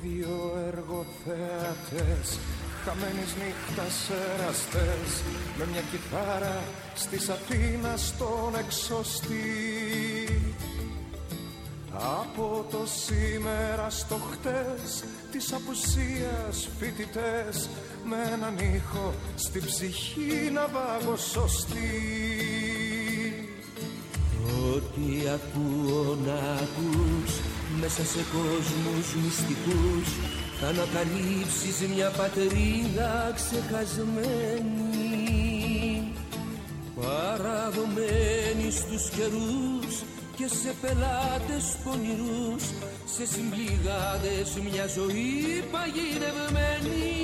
δύο εργοθέατες χαμένης νύχτας εραστές, με μια κιθάρα στις Αθήνας στον εξωστή. Από το σήμερα στο χτες της απουσίας φοιτητές, με έναν ήχο στην ψυχή να βάγω σωστή. Ό,τι ακούω να ακούς, μέσα σε κόσμους μυστικούς, θα ανακαλύψεις μια πατρίδα ξεχασμένη, παραδομένη στους καιρούς και σε πελάτες πονηρούς, σε συμπληγάδες μια ζωή παγιδευμένη.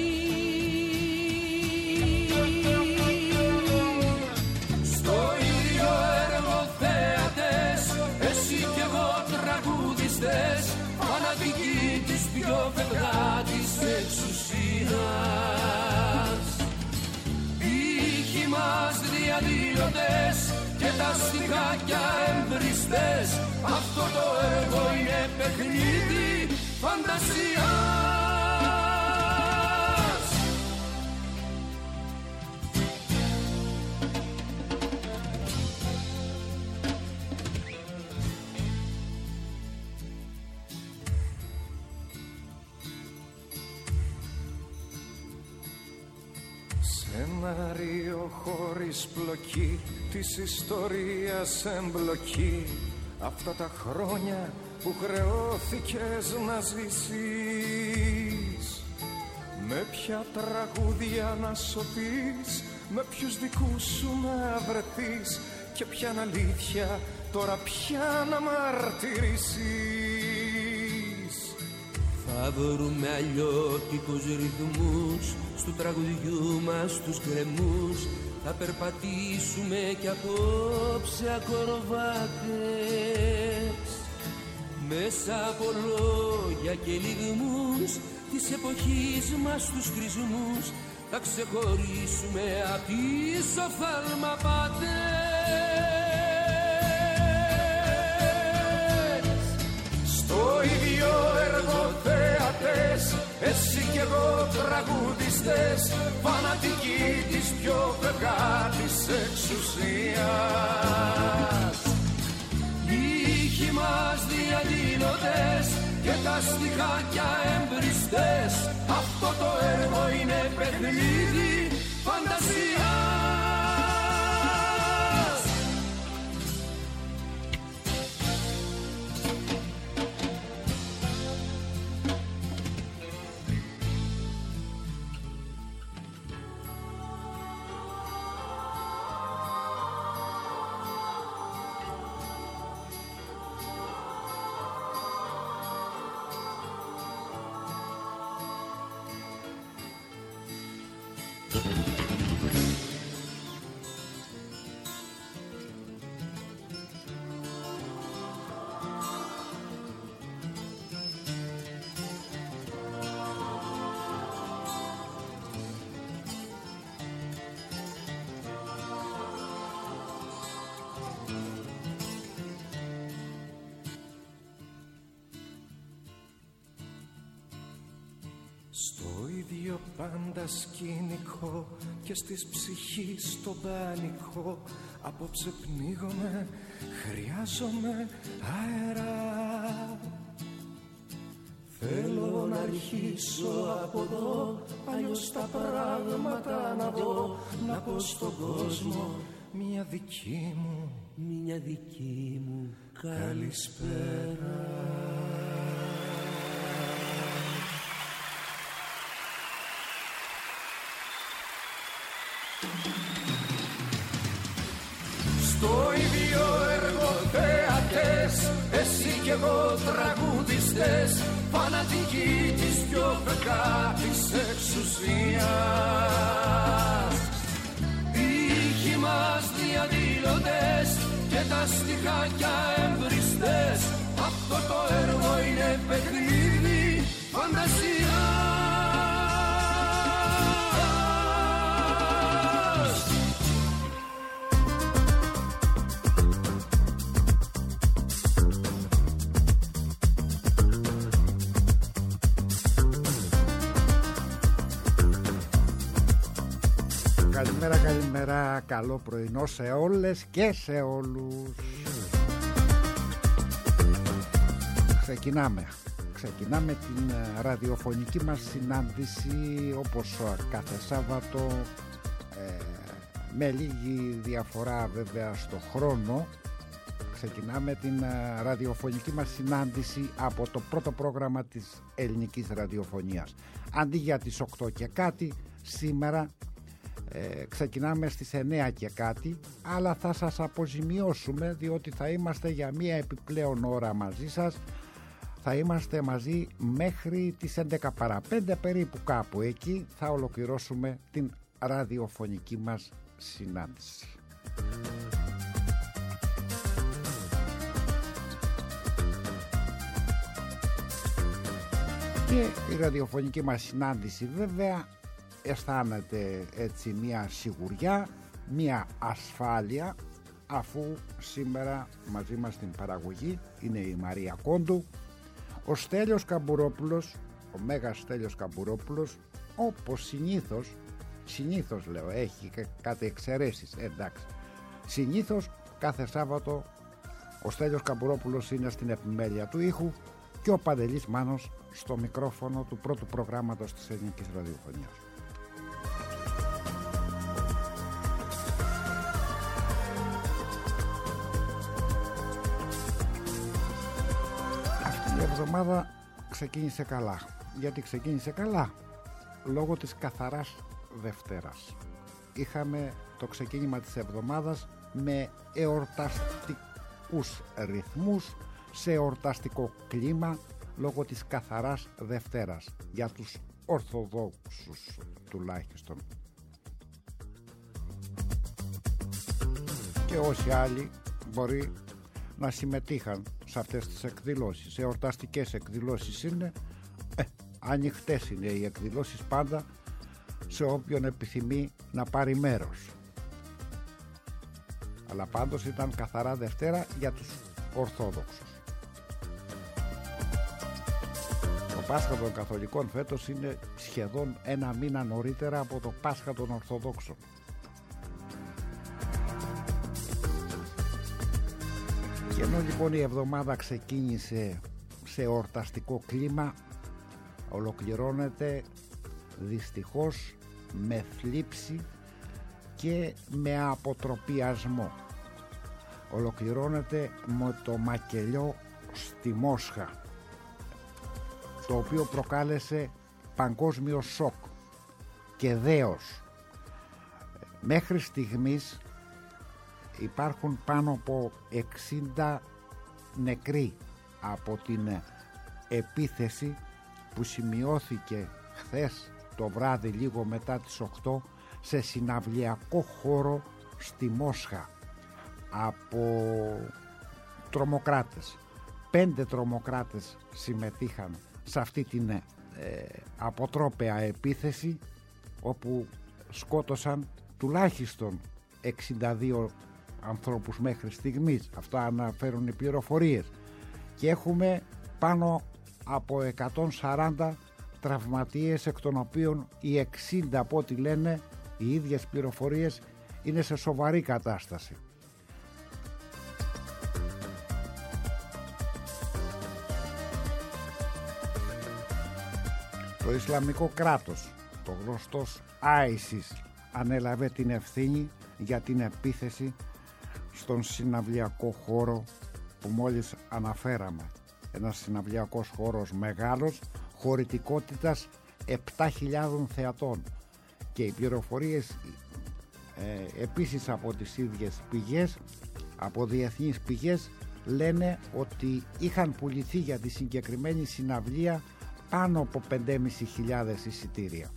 Στο ίδιο έργο θέατες, εσύ κι εγώ τραγουδιστές, φανατικοί της πιο φευγάτης εξουσίας. Ήχοι μας διαδηλωτές και τα στιχάκια εμπριστές, αυτό το έργο είναι παιχνίδι φαντασίας. Σενάριο χωρίς πλοκή, της ιστορίας εμπλοκή, αυτά τα χρόνια που χρεώθηκες να ζήσεις. Με ποια τραγούδια να σωθείς, με ποιους δικούς σου να βρεθείς, και ποια αλήθεια τώρα πια να μαρτυρήσεις. Θα βρούμε αλλιώτικους ρυθμούς στου τραγουδιού μας τους γκρεμούς, θα περπατήσουμε κι απόψε ακροβάτες, μέσα από λόγια και λιγμούς της εποχής μας τους χρησμούς, θα ξεχωρίσουμε απ' τις οφθαλμαπάτες. Στο ίδιο έργο θέατες, εσύ κι εγώ τραγουδιστές, φανατικοί της πιο φευγάτης εξουσίας. Ήχοι μας διαδηλωτές και τα στιχάκια εμπριστές, αυτό το έργο είναι παιχνίδι φαντασίας. Στο ίδιο πάντα σκηνικό και στις ψυχής το δανεικό, απόψε πνίγομαι, χρειάζομαι αέρα. Θέλω να αρχίσω από εδώ, αλλιώς τα πράγματα να δω, να πω στον κόσμο μια δική μου καλησπέρα. Στο ίδιο έργο θέατες, εσύ κι εγώ τραγουδιστές, φανατικοί της πιο φευγάτης εξουσίας. Ήχοι μας διαδηλωτές και τα στιχάκια εμπριστές, αυτό το έργο είναι παιχνίδι φαντασίας. Καλημέρα, καλό πρωινό σε όλες και σε όλους. Ξεκινάμε την ραδιοφωνική μας συνάντηση όπως κάθε Σάββατο, με λίγη διαφορά βέβαια στο χρόνο. Ξεκινάμε την ραδιοφωνική μας συνάντηση από το πρώτο πρόγραμμα της ελληνικής ραδιοφωνίας. Αντί για τις 8 και κάτι, σήμερα ξεκινάμε στις 9 και κάτι, αλλά θα σας αποζημιώσουμε διότι θα είμαστε για μία επιπλέον ώρα μαζί σας. Θα είμαστε μαζί μέχρι τις 11 παρά 5 περίπου, κάπου εκεί θα ολοκληρώσουμε την ραδιοφωνική μας συνάντηση. Και η ραδιοφωνική μας συνάντηση βέβαια αισθάνεται έτσι μια σιγουριά, μια ασφάλεια, αφού σήμερα μαζί μας στην παραγωγή είναι η Μαρία Κόντου, ο Στέλιος Καμπουρόπουλος, ο Μέγας Στέλιος Καμπουρόπουλος, όπως συνήθως λέω, έχει κάτι εξαιρέσεις, εντάξει, συνήθως κάθε Σάββατο ο Στέλιος Καμπουρόπουλος είναι στην επιμέλεια του ήχου και ο Παντελής Μάνος στο μικρόφωνο του πρώτου προγράμματος της ελληνικής ραδιοφωνίας. Αυτή η εβδομάδα ξεκίνησε καλά. Γιατί ξεκίνησε καλά? Λόγω της καθαράς Δευτέρας. Είχαμε το ξεκίνημα της εβδομάδας με εορταστικούς ρυθμούς, σε εορταστικό κλίμα, λόγω της καθαράς Δευτέρας, για τους Ορθοδόξους τουλάχιστον. Και όσοι άλλοι μπορεί να συμμετείχαν σε αυτές τις εκδηλώσεις. Εορταστικές εκδηλώσεις είναι, ανοιχτές είναι οι εκδηλώσεις πάντα σε όποιον επιθυμεί να πάρει μέρος. Αλλά πάντως ήταν καθαρά Δευτέρα για τους Ορθόδοξους. Το Πάσχα των Καθολικών φέτος είναι σχεδόν ένα μήνα νωρίτερα από το Πάσχα των Ορθοδόξων. Και ενώ λοιπόν η εβδομάδα ξεκίνησε σε εορταστικό κλίμα, ολοκληρώνεται δυστυχώς με θλίψη και με αποτροπιασμό. Ολοκληρώνεται με το μακελιό στη Μόσχα, το οποίο προκάλεσε παγκόσμιο σοκ και δέος. Μέχρι στιγμής υπάρχουν πάνω από 60 νεκροί από την επίθεση που σημειώθηκε χθες το βράδυ λίγο μετά τις 8 σε συναυλιακό χώρο στη Μόσχα από τρομοκράτες. 5 τρομοκράτες συμμετείχαν σε αυτή την αποτρόπαια επίθεση, όπου σκότωσαν τουλάχιστον 62 ανθρώπους μέχρι στιγμής. Αυτά αναφέρουν οι πληροφορίες. Και έχουμε πάνω από 140 τραυματίες, εκ των οποίων οι 60 από ό,τι λένε οι ίδιες πληροφορίες είναι σε σοβαρή κατάσταση. Το Ισλαμικό κράτος, το γνωστός ISIS, ανέλαβε την ευθύνη για την επίθεση στον συναυλιακό χώρο που μόλις αναφέραμε. Ένας συναυλιακός χώρος μεγάλος, χωρητικότητας 7.000 θεατών. Και οι πληροφορίες επίσης από τις ίδιες πηγές, από διεθνείς πηγές, λένε ότι είχαν πουληθεί για τη συγκεκριμένη συναυλία πάνω από 5.500 εισιτήρια.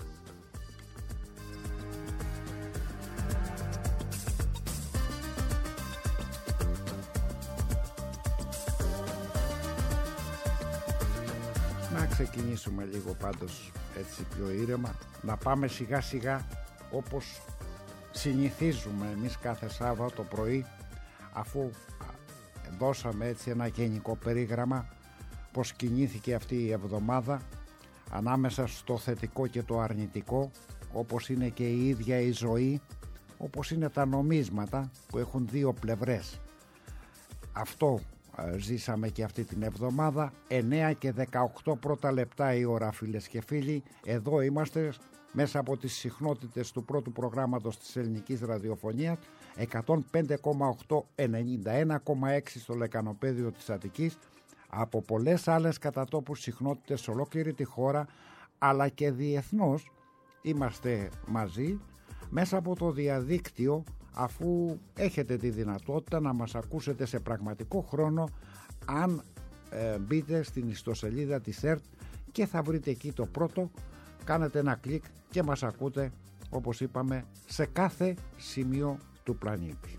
Να ξεκινήσουμε λίγο πάντως έτσι πιο ήρεμα, να πάμε σιγά σιγά όπως συνηθίζουμε εμείς κάθε Σάββατο πρωί, αφού δώσαμε έτσι ένα γενικό περίγραμμα πως κινήθηκε αυτή η εβδομάδα ανάμεσα στο θετικό και το αρνητικό, όπως είναι και η ίδια η ζωή, όπως είναι τα νομίσματα που έχουν δύο πλευρές. Αυτό ζήσαμε και αυτή την εβδομάδα. 9 και 18 πρώτα λεπτά η ώρα, φίλες και φίλοι. Εδώ είμαστε μέσα από τις συχνότητες του πρώτου προγράμματος της ελληνικής ραδιοφωνίας, 105,8, 91,6 στο λεκανοπέδιο της Αττικής, από πολλές άλλες κατά τόπους συχνότητες σε ολόκληρη τη χώρα, αλλά και διεθνώς είμαστε μαζί μέσα από το διαδίκτυο, αφού έχετε τη δυνατότητα να μας ακούσετε σε πραγματικό χρόνο αν μπείτε στην ιστοσελίδα της ΕΡΤ και θα βρείτε εκεί το πρώτο, κάνετε ένα κλικ και μας ακούτε, όπως είπαμε, σε κάθε σημείο του πλανήτη.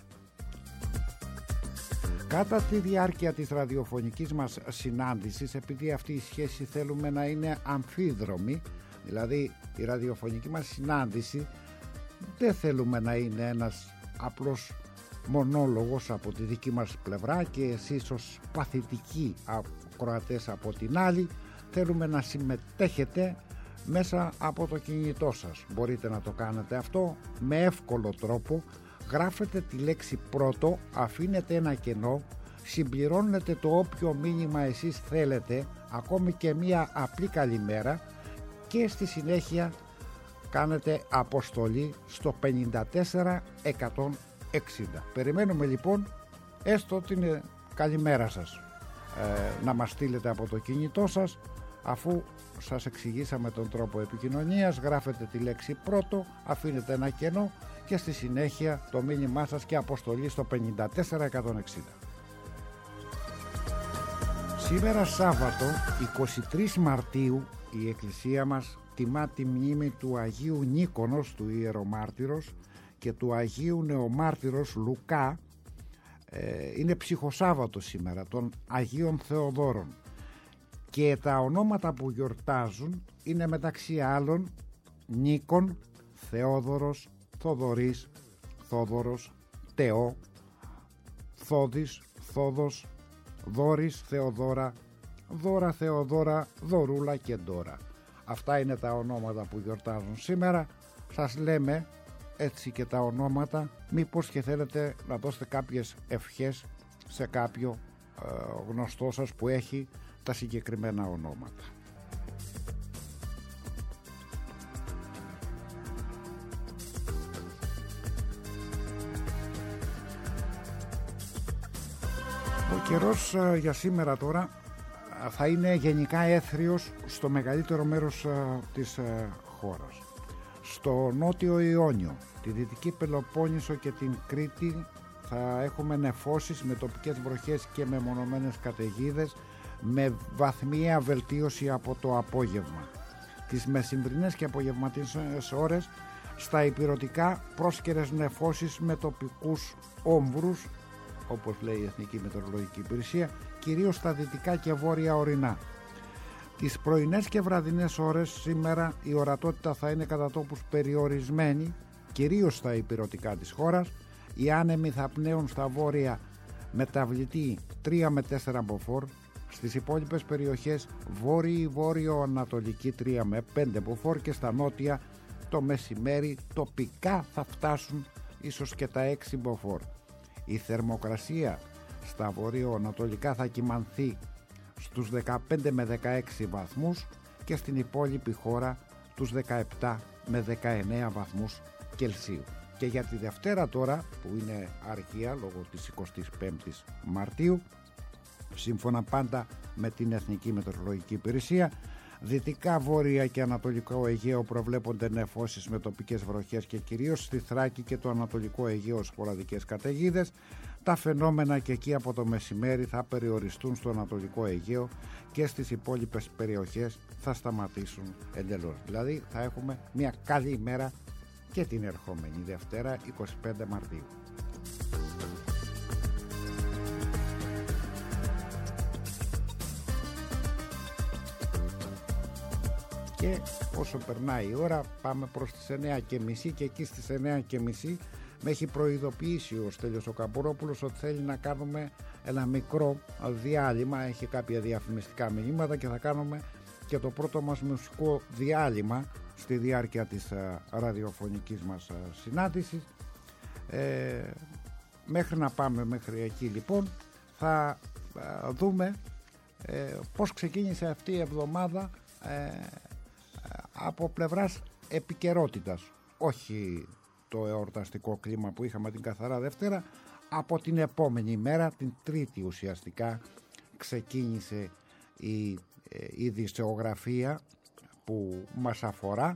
Κατά τη διάρκεια της ραδιοφωνικής μας συνάντησης, επειδή αυτή η σχέση θέλουμε να είναι αμφίδρομη, δηλαδή η ραδιοφωνική μας συνάντηση δεν θέλουμε να είναι ένας απλός μονόλογος από τη δική μας πλευρά και εσείς ως παθητικοί ακροατές από την άλλη, θέλουμε να συμμετέχετε μέσα από το κινητό σας. Μπορείτε να το κάνετε αυτό με εύκολο τρόπο. Γράφετε τη λέξη πρώτο, αφήνετε ένα κενό, συμπληρώνετε το όποιο μήνυμα εσείς θέλετε, ακόμη και μία απλή καλημέρα, και στη συνέχεια κάνετε αποστολή στο 54160. Περιμένουμε λοιπόν έστω την καλημέρα σας να μας στείλετε από το κινητό σας. Αφού σας εξηγήσαμε τον τρόπο επικοινωνίας, γράφετε τη λέξη πρώτο, αφήνετε ένα κενό και στη συνέχεια το μήνυμά σας και αποστολή στο 54160. Σήμερα Σάββατο 23 Μαρτίου η Εκκλησία μας τιμά τη μνήμη του Αγίου Νίκονος, του Ιερομάρτυρος, και του Αγίου Νεομάρτυρος Λουκά. Είναι ψυχοσάββατο σήμερα, των Αγίων Θεοδόρων, και τα ονόματα που γιορτάζουν είναι μεταξύ άλλων Νίκον, Θεόδωρος, Θοδωρής, Θόδωρος, Τεό, Θόδης, Θόδος, Δόρης, Θεοδόρα, Δώρα, Θεοδόρα, Δωρούλα και Ντόρα. Αυτά είναι τα ονόματα που γιορτάζουν σήμερα. Σας λέμε έτσι και τα ονόματα, μήπως και θέλετε να δώσετε κάποιες ευχές σε κάποιο γνωστό σας που έχει τα συγκεκριμένα ονόματα. Ο καιρός για σήμερα τώρα θα είναι γενικά έθριος στο μεγαλύτερο μέρος της χώρας. Στο νότιο Ιόνιο, τη Δυτική Πελοπόννησο και την Κρήτη θα έχουμε νεφώσεις με τοπικές βροχές και μεμονωμένες καταιγίδες, με βαθμιαία βελτίωση από το απόγευμα. Τις μεσημβρινές και απογευματινές ώρες στα ηπειρωτικά πρόσκαιρες νεφώσεις με τοπικούς όμβρους, όπως λέει η Εθνική Μετεωρολογική Υπηρεσία, κυρίως στα δυτικά και βόρεια ορεινά. Τις πρωινές και βραδινές ώρες σήμερα η ορατότητα θα είναι κατά τόπους περιορισμένη, κυρίως στα ηπειρωτικά της χώρας. Οι άνεμοι θα πνέουν στα βόρεια μεταβλητή 3 με 4 μποφόρ, στις υπόλοιπες περιοχές βόρειο-ανατολική 3 με 5 μποφόρ και στα νότια το μεσημέρι τοπικά θα φτάσουν ίσως και τα 6 μποφόρ. Η θερμοκρασία στα βορειοανατολικά θα κυμανθεί στους 15 με 16 βαθμούς και στην υπόλοιπη χώρα τους 17 με 19 βαθμούς Κελσίου. Και για τη Δευτέρα τώρα, που είναι αργία λόγω της 25ης Μαρτίου, σύμφωνα πάντα με την Εθνική Μετεωρολογική Υπηρεσία, δυτικά, βόρεια και ανατολικό Αιγαίο προβλέπονται νεφώσεις με τοπικές βροχές και κυρίως στη Θράκη και το ανατολικό Αιγαίο σποραδικές καταιγίδες. Τα φαινόμενα και εκεί από το μεσημέρι θα περιοριστούν στο ανατολικό Αιγαίο και στις υπόλοιπες περιοχές θα σταματήσουν εντελώς. Δηλαδή θα έχουμε μια καλή ημέρα και την ερχόμενη Δευτέρα 25 Μαρτίου. Και όσο περνάει η ώρα πάμε προς τις 9:30 και εκεί στις 9:30 με έχει προειδοποιήσει ο Στέλιος ο Καμπουρόπουλος ότι θέλει να κάνουμε ένα μικρό διάλειμμα, έχει κάποια διαφημιστικά μηνύματα και θα κάνουμε και το πρώτο μας μουσικό διάλειμμα στη διάρκεια της ραδιοφωνικής μας συνάντησης. Μέχρι να πάμε μέχρι εκεί λοιπόν θα δούμε πώς ξεκίνησε αυτή η εβδομάδα από πλευράς επικαιρότητας. Όχι το εορταστικό κλίμα που είχαμε την καθαρά Δευτέρα, από την επόμενη μέρα, την Τρίτη ουσιαστικά, ξεκίνησε η ειδησεογραφία που μας αφορά.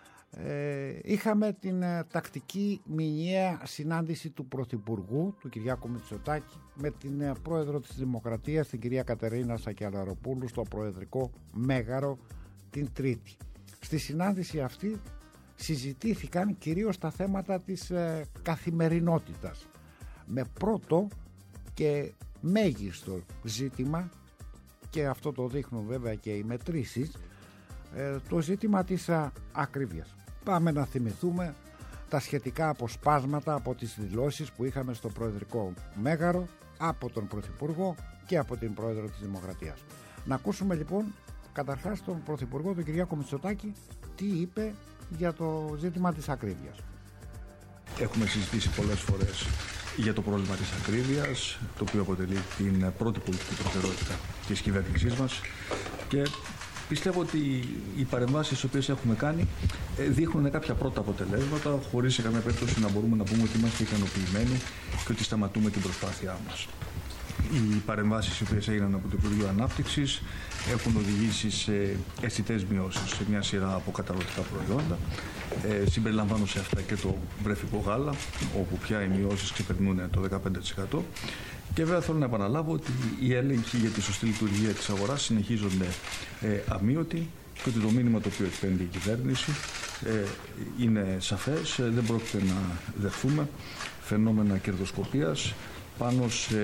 Είχαμε την τακτική μηνιαία συνάντηση του Πρωθυπουργού, του Κυριάκου Μητσοτάκη, με την Πρόεδρο της Δημοκρατίας, την κυρία Κατερίνα Σακελαροπούλου, στο Προεδρικό Μέγαρο την Τρίτη. Στη συνάντηση αυτή συζητήθηκαν κυρίως τα θέματα της καθημερινότητας, με πρώτο και μέγιστο ζήτημα, και αυτό το δείχνουν βέβαια και οι μετρήσεις, το ζήτημα της ακρίβειας. Πάμε να θυμηθούμε τα σχετικά αποσπάσματα από τις δηλώσεις που είχαμε στο Προεδρικό Μέγαρο από τον Πρωθυπουργό και από την Πρόεδρο της Δημοκρατίας. Να ακούσουμε λοιπόν καταρχάς τον Πρωθυπουργό, τον Κυριάκο Μητσοτάκη, τι είπε για το ζήτημα της ακρίβειας. Έχουμε συζητήσει πολλές φορές για το πρόβλημα της ακρίβειας, το οποίο αποτελεί την πρώτη πολιτική προτεραιότητα της κυβέρνησής μας, και πιστεύω ότι οι παρεμβάσεις τις οποίες έχουμε κάνει δείχνουν κάποια πρώτα αποτελέσματα, χωρίς σε καμία περίπτωση να μπορούμε να πούμε ότι είμαστε ικανοποιημένοι και ότι σταματούμε την προσπάθειά μας. Οι παρεμβάσεις οι οποίες έγιναν από το Υπουργείο Ανάπτυξης έχουν οδηγήσει σε αισθητές μειώσεις σε μια σειρά από καταναλωτικά προϊόντα. Συμπεριλαμβάνω σε αυτά και το βρέφικο γάλα, όπου πια οι μειώσεις ξεπερνούν το 15%. Και βέβαια θέλω να επαναλάβω ότι οι έλεγχοι για τη σωστή λειτουργία της αγοράς συνεχίζονται αμείωτοι, και ότι το μήνυμα το οποίο εκπέμπει η κυβέρνηση είναι σαφές. Δεν πρόκειται να δεχθούμε φαινόμενα κερδοσκοπίας πάνω σε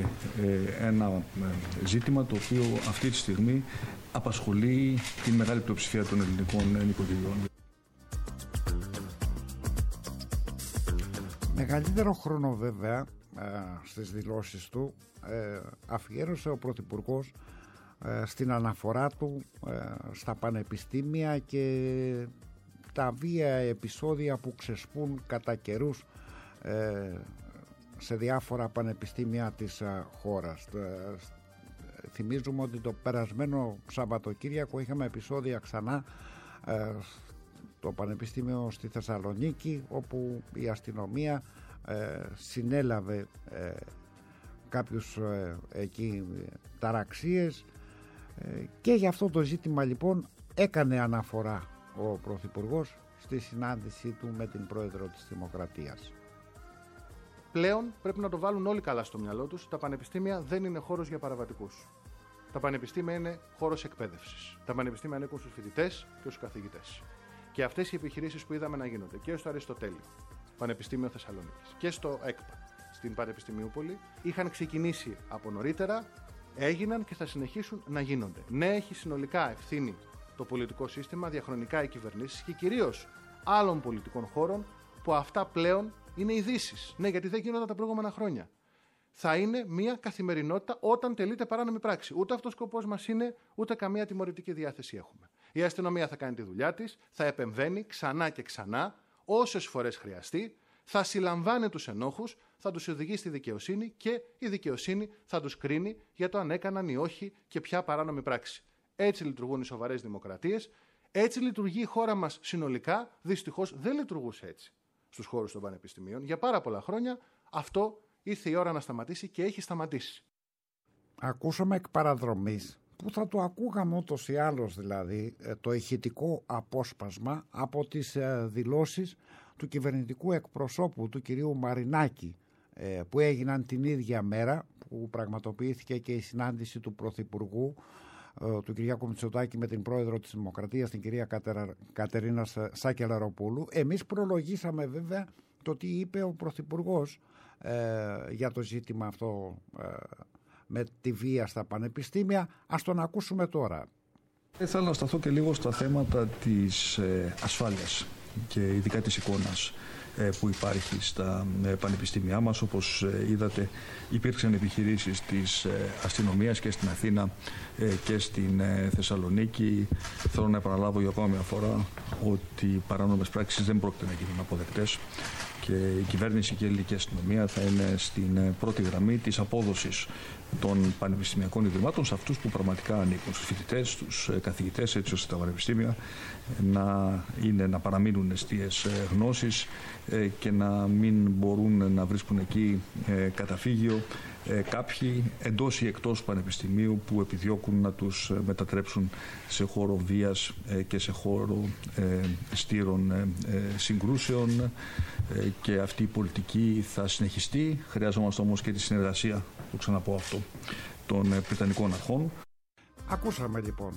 ένα ζήτημα το οποίο αυτή τη στιγμή απασχολεί την μεγάλη πλειοψηφία των ελληνικών νοικοκυριών. Μεγαλύτερο χρόνο βέβαια στις δηλώσεις του αφιέρωσε ο Πρωθυπουργός στην αναφορά του στα πανεπιστήμια και τα βία επεισόδια που ξεσπούν κατά καιρούς σε διάφορα πανεπιστήμια της χώρας. Θυμίζουμε ότι το περασμένο Σαββατοκύριακο είχαμε επεισόδια ξανά το Πανεπιστήμιο στη Θεσσαλονίκη, όπου η αστυνομία συνέλαβε κάποιους εκεί ταραξίες, και για αυτό το ζήτημα λοιπόν έκανε αναφορά ο Πρωθυπουργός στη συνάντησή του με την Πρόεδρο της Δημοκρατίας. Πλέον πρέπει να το βάλουν όλοι καλά στο μυαλό τους. Τα πανεπιστήμια δεν είναι χώρος για παραβατικούς. Τα πανεπιστήμια είναι χώρος εκπαίδευσης. Τα πανεπιστήμια ανήκουν στους φοιτητές και στους καθηγητές. Και αυτές οι επιχειρήσεις που είδαμε να γίνονται και στο Αριστοτέλειο, Πανεπιστήμιο Θεσσαλονίκης, και στο ΕΚΠΑ, στην Πανεπιστημιούπολη, είχαν ξεκινήσει από νωρίτερα, έγιναν και θα συνεχίσουν να γίνονται. Ναι, έχει συνολικά ευθύνη το πολιτικό σύστημα, διαχρονικά οι κυβερνήσεις και κυρίως άλλων πολιτικών χώρων, που αυτά πλέον είναι ειδήσεις. Ναι, γιατί δεν γίνονταν τα προηγούμενα χρόνια. Θα είναι μια καθημερινότητα όταν τελείται παράνομη πράξη. Ούτε αυτός ο σκοπός μας είναι, ούτε καμία τιμωρητική διάθεση έχουμε. Η αστυνομία θα κάνει τη δουλειά της, θα επεμβαίνει ξανά και ξανά, όσες φορές χρειαστεί, θα συλλαμβάνει τους ενόχους, θα τους οδηγεί στη δικαιοσύνη και η δικαιοσύνη θα τους κρίνει για το αν έκαναν ή όχι και ποια παράνομη πράξη. Έτσι λειτουργούν οι σοβαρές δημοκρατίες, έτσι λειτουργεί η χώρα μας συνολικά. Δυστυχώς δεν λειτουργούσε έτσι στους χώρους των πανεπιστημίων. Για πάρα πολλά χρόνια αυτό ήρθε η ώρα να σταματήσει και έχει σταματήσει. Ακούσαμε εκ παραδρομής, που θα το ακούγαμε ούτως ή άλλως, δηλαδή το ηχητικό απόσπασμα από τις δηλώσεις του κυβερνητικού εκπροσώπου, του κυρίου Μαρινάκη, που έγιναν την ίδια μέρα που πραγματοποιήθηκε και η συνάντηση του Πρωθυπουργού, του Κυριάκου Μητσοτάκη, με την Πρόεδρο της Δημοκρατίας, την κυρία Κατερίνα Σακελαροπούλου. Εμείς προλογίσαμε βέβαια το τι είπε ο Πρωθυπουργός για το ζήτημα αυτό με τη βία στα πανεπιστήμια. Ας τον ακούσουμε τώρα. Θέλω να σταθώ και λίγο στα θέματα της ασφάλειας και ειδικά της εικόνας που υπάρχει στα πανεπιστήμια μας. Όπως είδατε, υπήρξαν επιχειρήσεις της αστυνομίας και στην Αθήνα και στην Θεσσαλονίκη. Θέλω να επαναλάβω για ακόμα μια φορά ότι οι παράνομες πράξεις δεν πρόκειται να γίνουν αποδεκτές και η κυβέρνηση και η ελληνική αστυνομία θα είναι στην πρώτη γραμμή της απόδοσης των πανεπιστημιακών ιδρυμάτων σε αυτούς που πραγματικά ανήκουν, στους φοιτητές, στους καθηγητές, έτσι ώστε τα πανεπιστήμια να παραμείνουν εστίες γνώσεις και να μην μπορούν να βρίσκουν εκεί καταφύγιο κάποιοι εντός ή εκτός πανεπιστημίου που επιδιώκουν να τους μετατρέψουν σε χώρο βίας και σε χώρο στήρων συγκρούσεων, και αυτή η πολιτική θα συνεχιστεί. Χρειάζομαστε όμως και τη συνεργασία, το ξαναπώ αυτό, των Βρετανικών αρχών. Ακούσαμε λοιπόν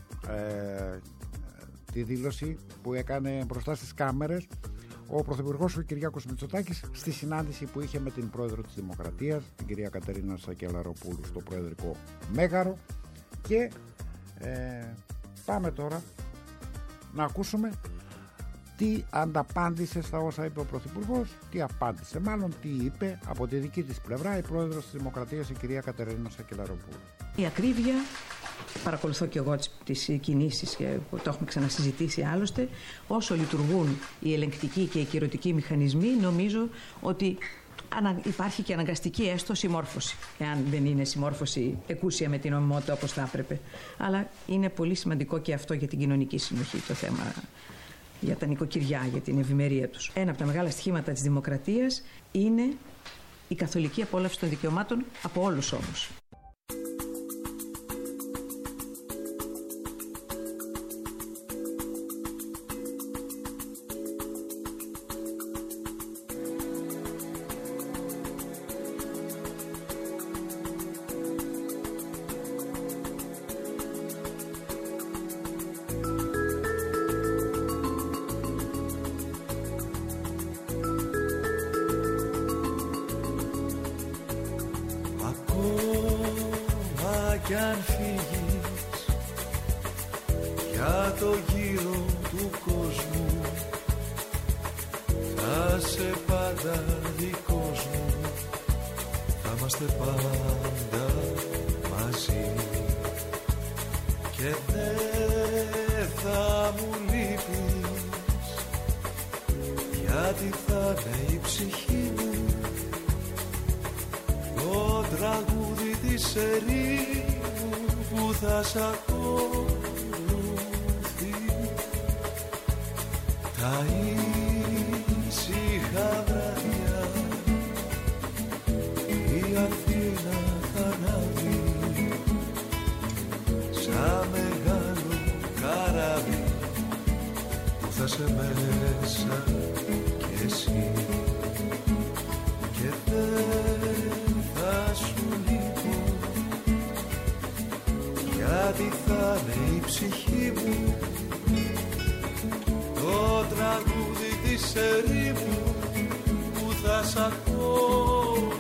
τη δήλωση που έκανε μπροστά στις κάμερες ο Πρωθυπουργός ο Κυριάκος Μητσοτάκης στη συνάντηση που είχε με την Πρόεδρο της Δημοκρατίας, την κυρία Κατερίνα Σακελαροπούλου, στο Προεδρικό Μέγαρο. Και πάμε τώρα να ακούσουμε τι ανταπάντησε στα όσα είπε ο Πρωθυπουργός, τι απάντησε μάλλον, τι είπε από τη δική της πλευρά η Πρόεδρος της Δημοκρατίας, η κυρία Κατερίνα Σακελαροπούλου. Η ακρίβεια, παρακολουθώ και εγώ τις κινήσεις και το έχουμε ξανασυζητήσει άλλωστε, όσο λειτουργούν οι ελεγκτικοί και οι κυρωτικοί μηχανισμοί, νομίζω ότι υπάρχει και αναγκαστική έστω συμμόρφωση, εάν δεν είναι συμμόρφωση εκούσια με την νομιμότητα όπως θα έπρεπε. Αλλά είναι πολύ σημαντικό και αυτό για την κοινωνική συνοχή, το θέμα για τα νοικοκυριά, για την ευημερία τους. Ένα από τα μεγάλα στοιχήματα της δημοκρατίας είναι η καθολική απόλαυση των δικαιωμάτων από όλους όμως. κι αν φύγεις για το γύρο του κόσμου, θα σε πάντα δικός μου, θα είμαστε πάντα μαζί και δεν θα μου λείπεις, γιατί θα είναι η ψυχή μου το τραγούδι της ερήμου που θα σ' ακολουθεί. Τα ήσυχα βράδια η Αθήνα θα ανάβει σαν μεγάλο καράβι που θα σε μέσα κι εσύ και δεν θα σου λείπω, γιατί θα είναι η ψυχή μου το τραγούδι της ερήμου που θα σ' ακολουθεί.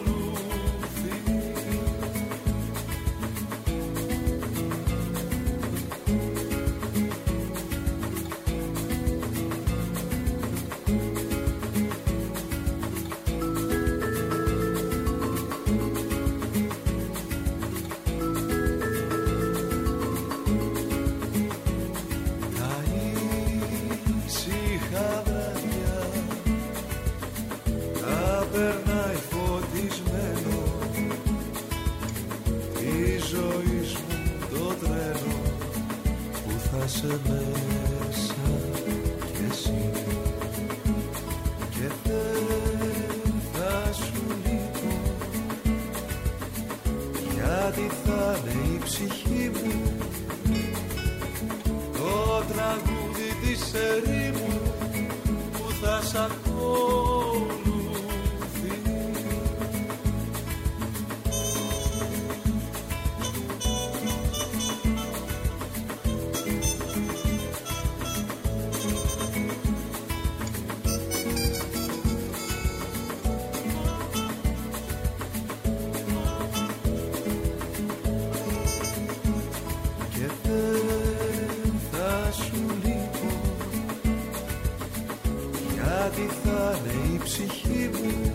Τη θα είναι ψυχή μου,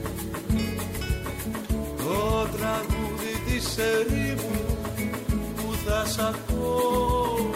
το τραγούδι της ερήμου που θα σ' ακολουθεί.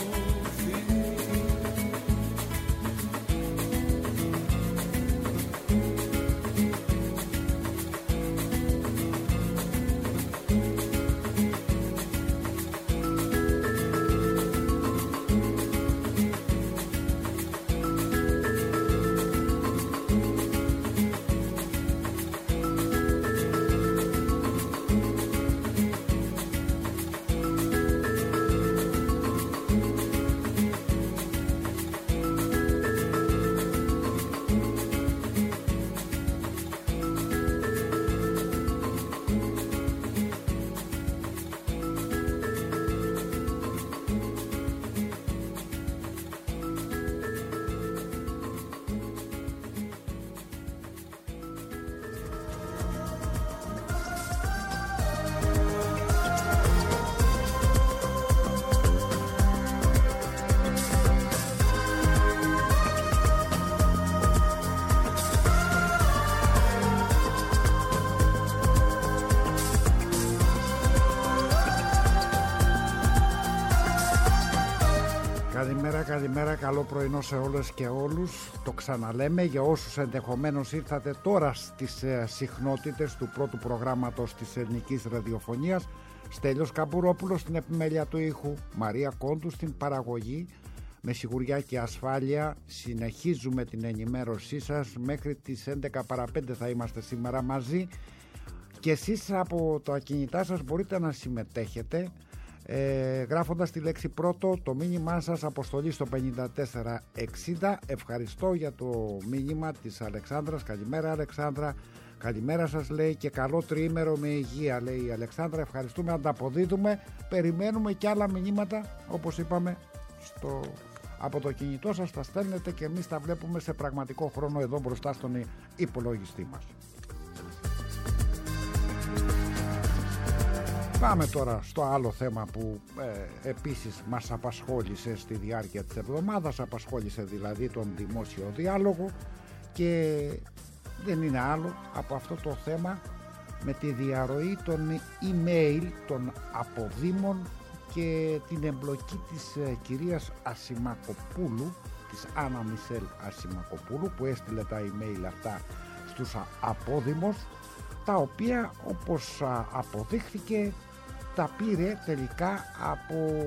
Καλημέρα, καλό πρωινό σε όλες και όλους. Το ξαναλέμε για όσους ενδεχομένως ήρθατε τώρα στις συχνότητες του πρώτου προγράμματος της ελληνικής ραδιοφωνίας. Στέλιος Καμπουρόπουλος στην επιμέλεια του ήχου, Μαρία Κόντου στην παραγωγή. Με σιγουριά και ασφάλεια συνεχίζουμε την ενημέρωσή σας. Μέχρι τις 11 παρά 5 θα είμαστε σήμερα μαζί και εσείς από τα κινητά σας μπορείτε να συμμετέχετε γράφοντας τη λέξη πρώτο το μήνυμά σας, αποστολή στο 5460. Ευχαριστώ για το μήνυμα της Αλεξάνδρας. Καλημέρα Αλεξάνδρα. Καλημέρα σας λέει, και καλό τριήμερο με υγεία, λέει η Αλεξάνδρα. Ευχαριστούμε, ανταποδίδουμε. Περιμένουμε και άλλα μηνύματα, όπως είπαμε, από το κινητό σας τα στέλνετε και εμείς τα βλέπουμε σε πραγματικό χρόνο εδώ μπροστά στον υπολογιστή μας. Πάμε τώρα στο άλλο θέμα που επίσης μας απασχόλησε στη διάρκεια της εβδομάδας, απασχόλησε δηλαδή τον δημόσιο διάλογο, και δεν είναι άλλο από αυτό το θέμα με τη διαρροή των email των αποδήμων και την εμπλοκή της κυρίας Ασημακοπούλου, της Άννα Μισελ Ασημακοπούλου, που έστειλε τα email αυτά στους απόδημους, τα οποία όπως αποδείχθηκε τα πήρε τελικά από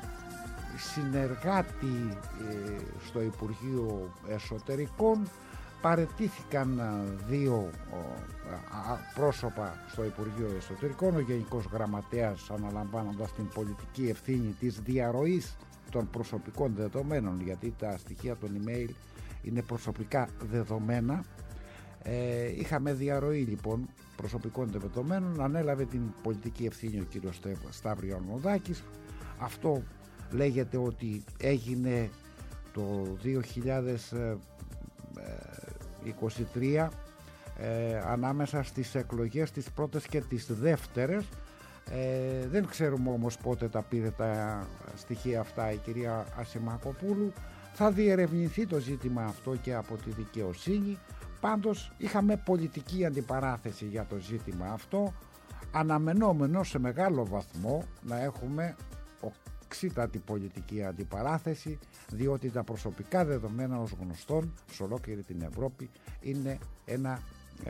συνεργάτη στο Υπουργείο Εσωτερικών. Παραιτήθηκαν δύο πρόσωπα στο Υπουργείο Εσωτερικών, ο Γενικός Γραμματέας αναλαμβάνοντας την πολιτική ευθύνη της διαρροής των προσωπικών δεδομένων, γιατί τα στοιχεία των email είναι προσωπικά δεδομένα. Είχαμε διαρροή λοιπόν προσωπικών δεδομένων, ανέλαβε την πολιτική ευθύνη ο κύριος Σταύριο Αρνοδάκης. Αυτό λέγεται ότι έγινε το 2023 ανάμεσα στις εκλογές τις πρώτες και τις δεύτερες. Δεν ξέρουμε όμως πότε τα πήρε τα στοιχεία αυτά η κυρία Ασημακοπούλου. Θα διερευνηθεί το ζήτημα αυτό και από τη δικαιοσύνη. Πάντως είχαμε πολιτική αντιπαράθεση για το ζήτημα αυτό, αναμενόμενο σε μεγάλο βαθμό να έχουμε οξύτατη πολιτική αντιπαράθεση, διότι τα προσωπικά δεδομένα ως γνωστόν σε ολόκληρη την Ευρώπη είναι ένα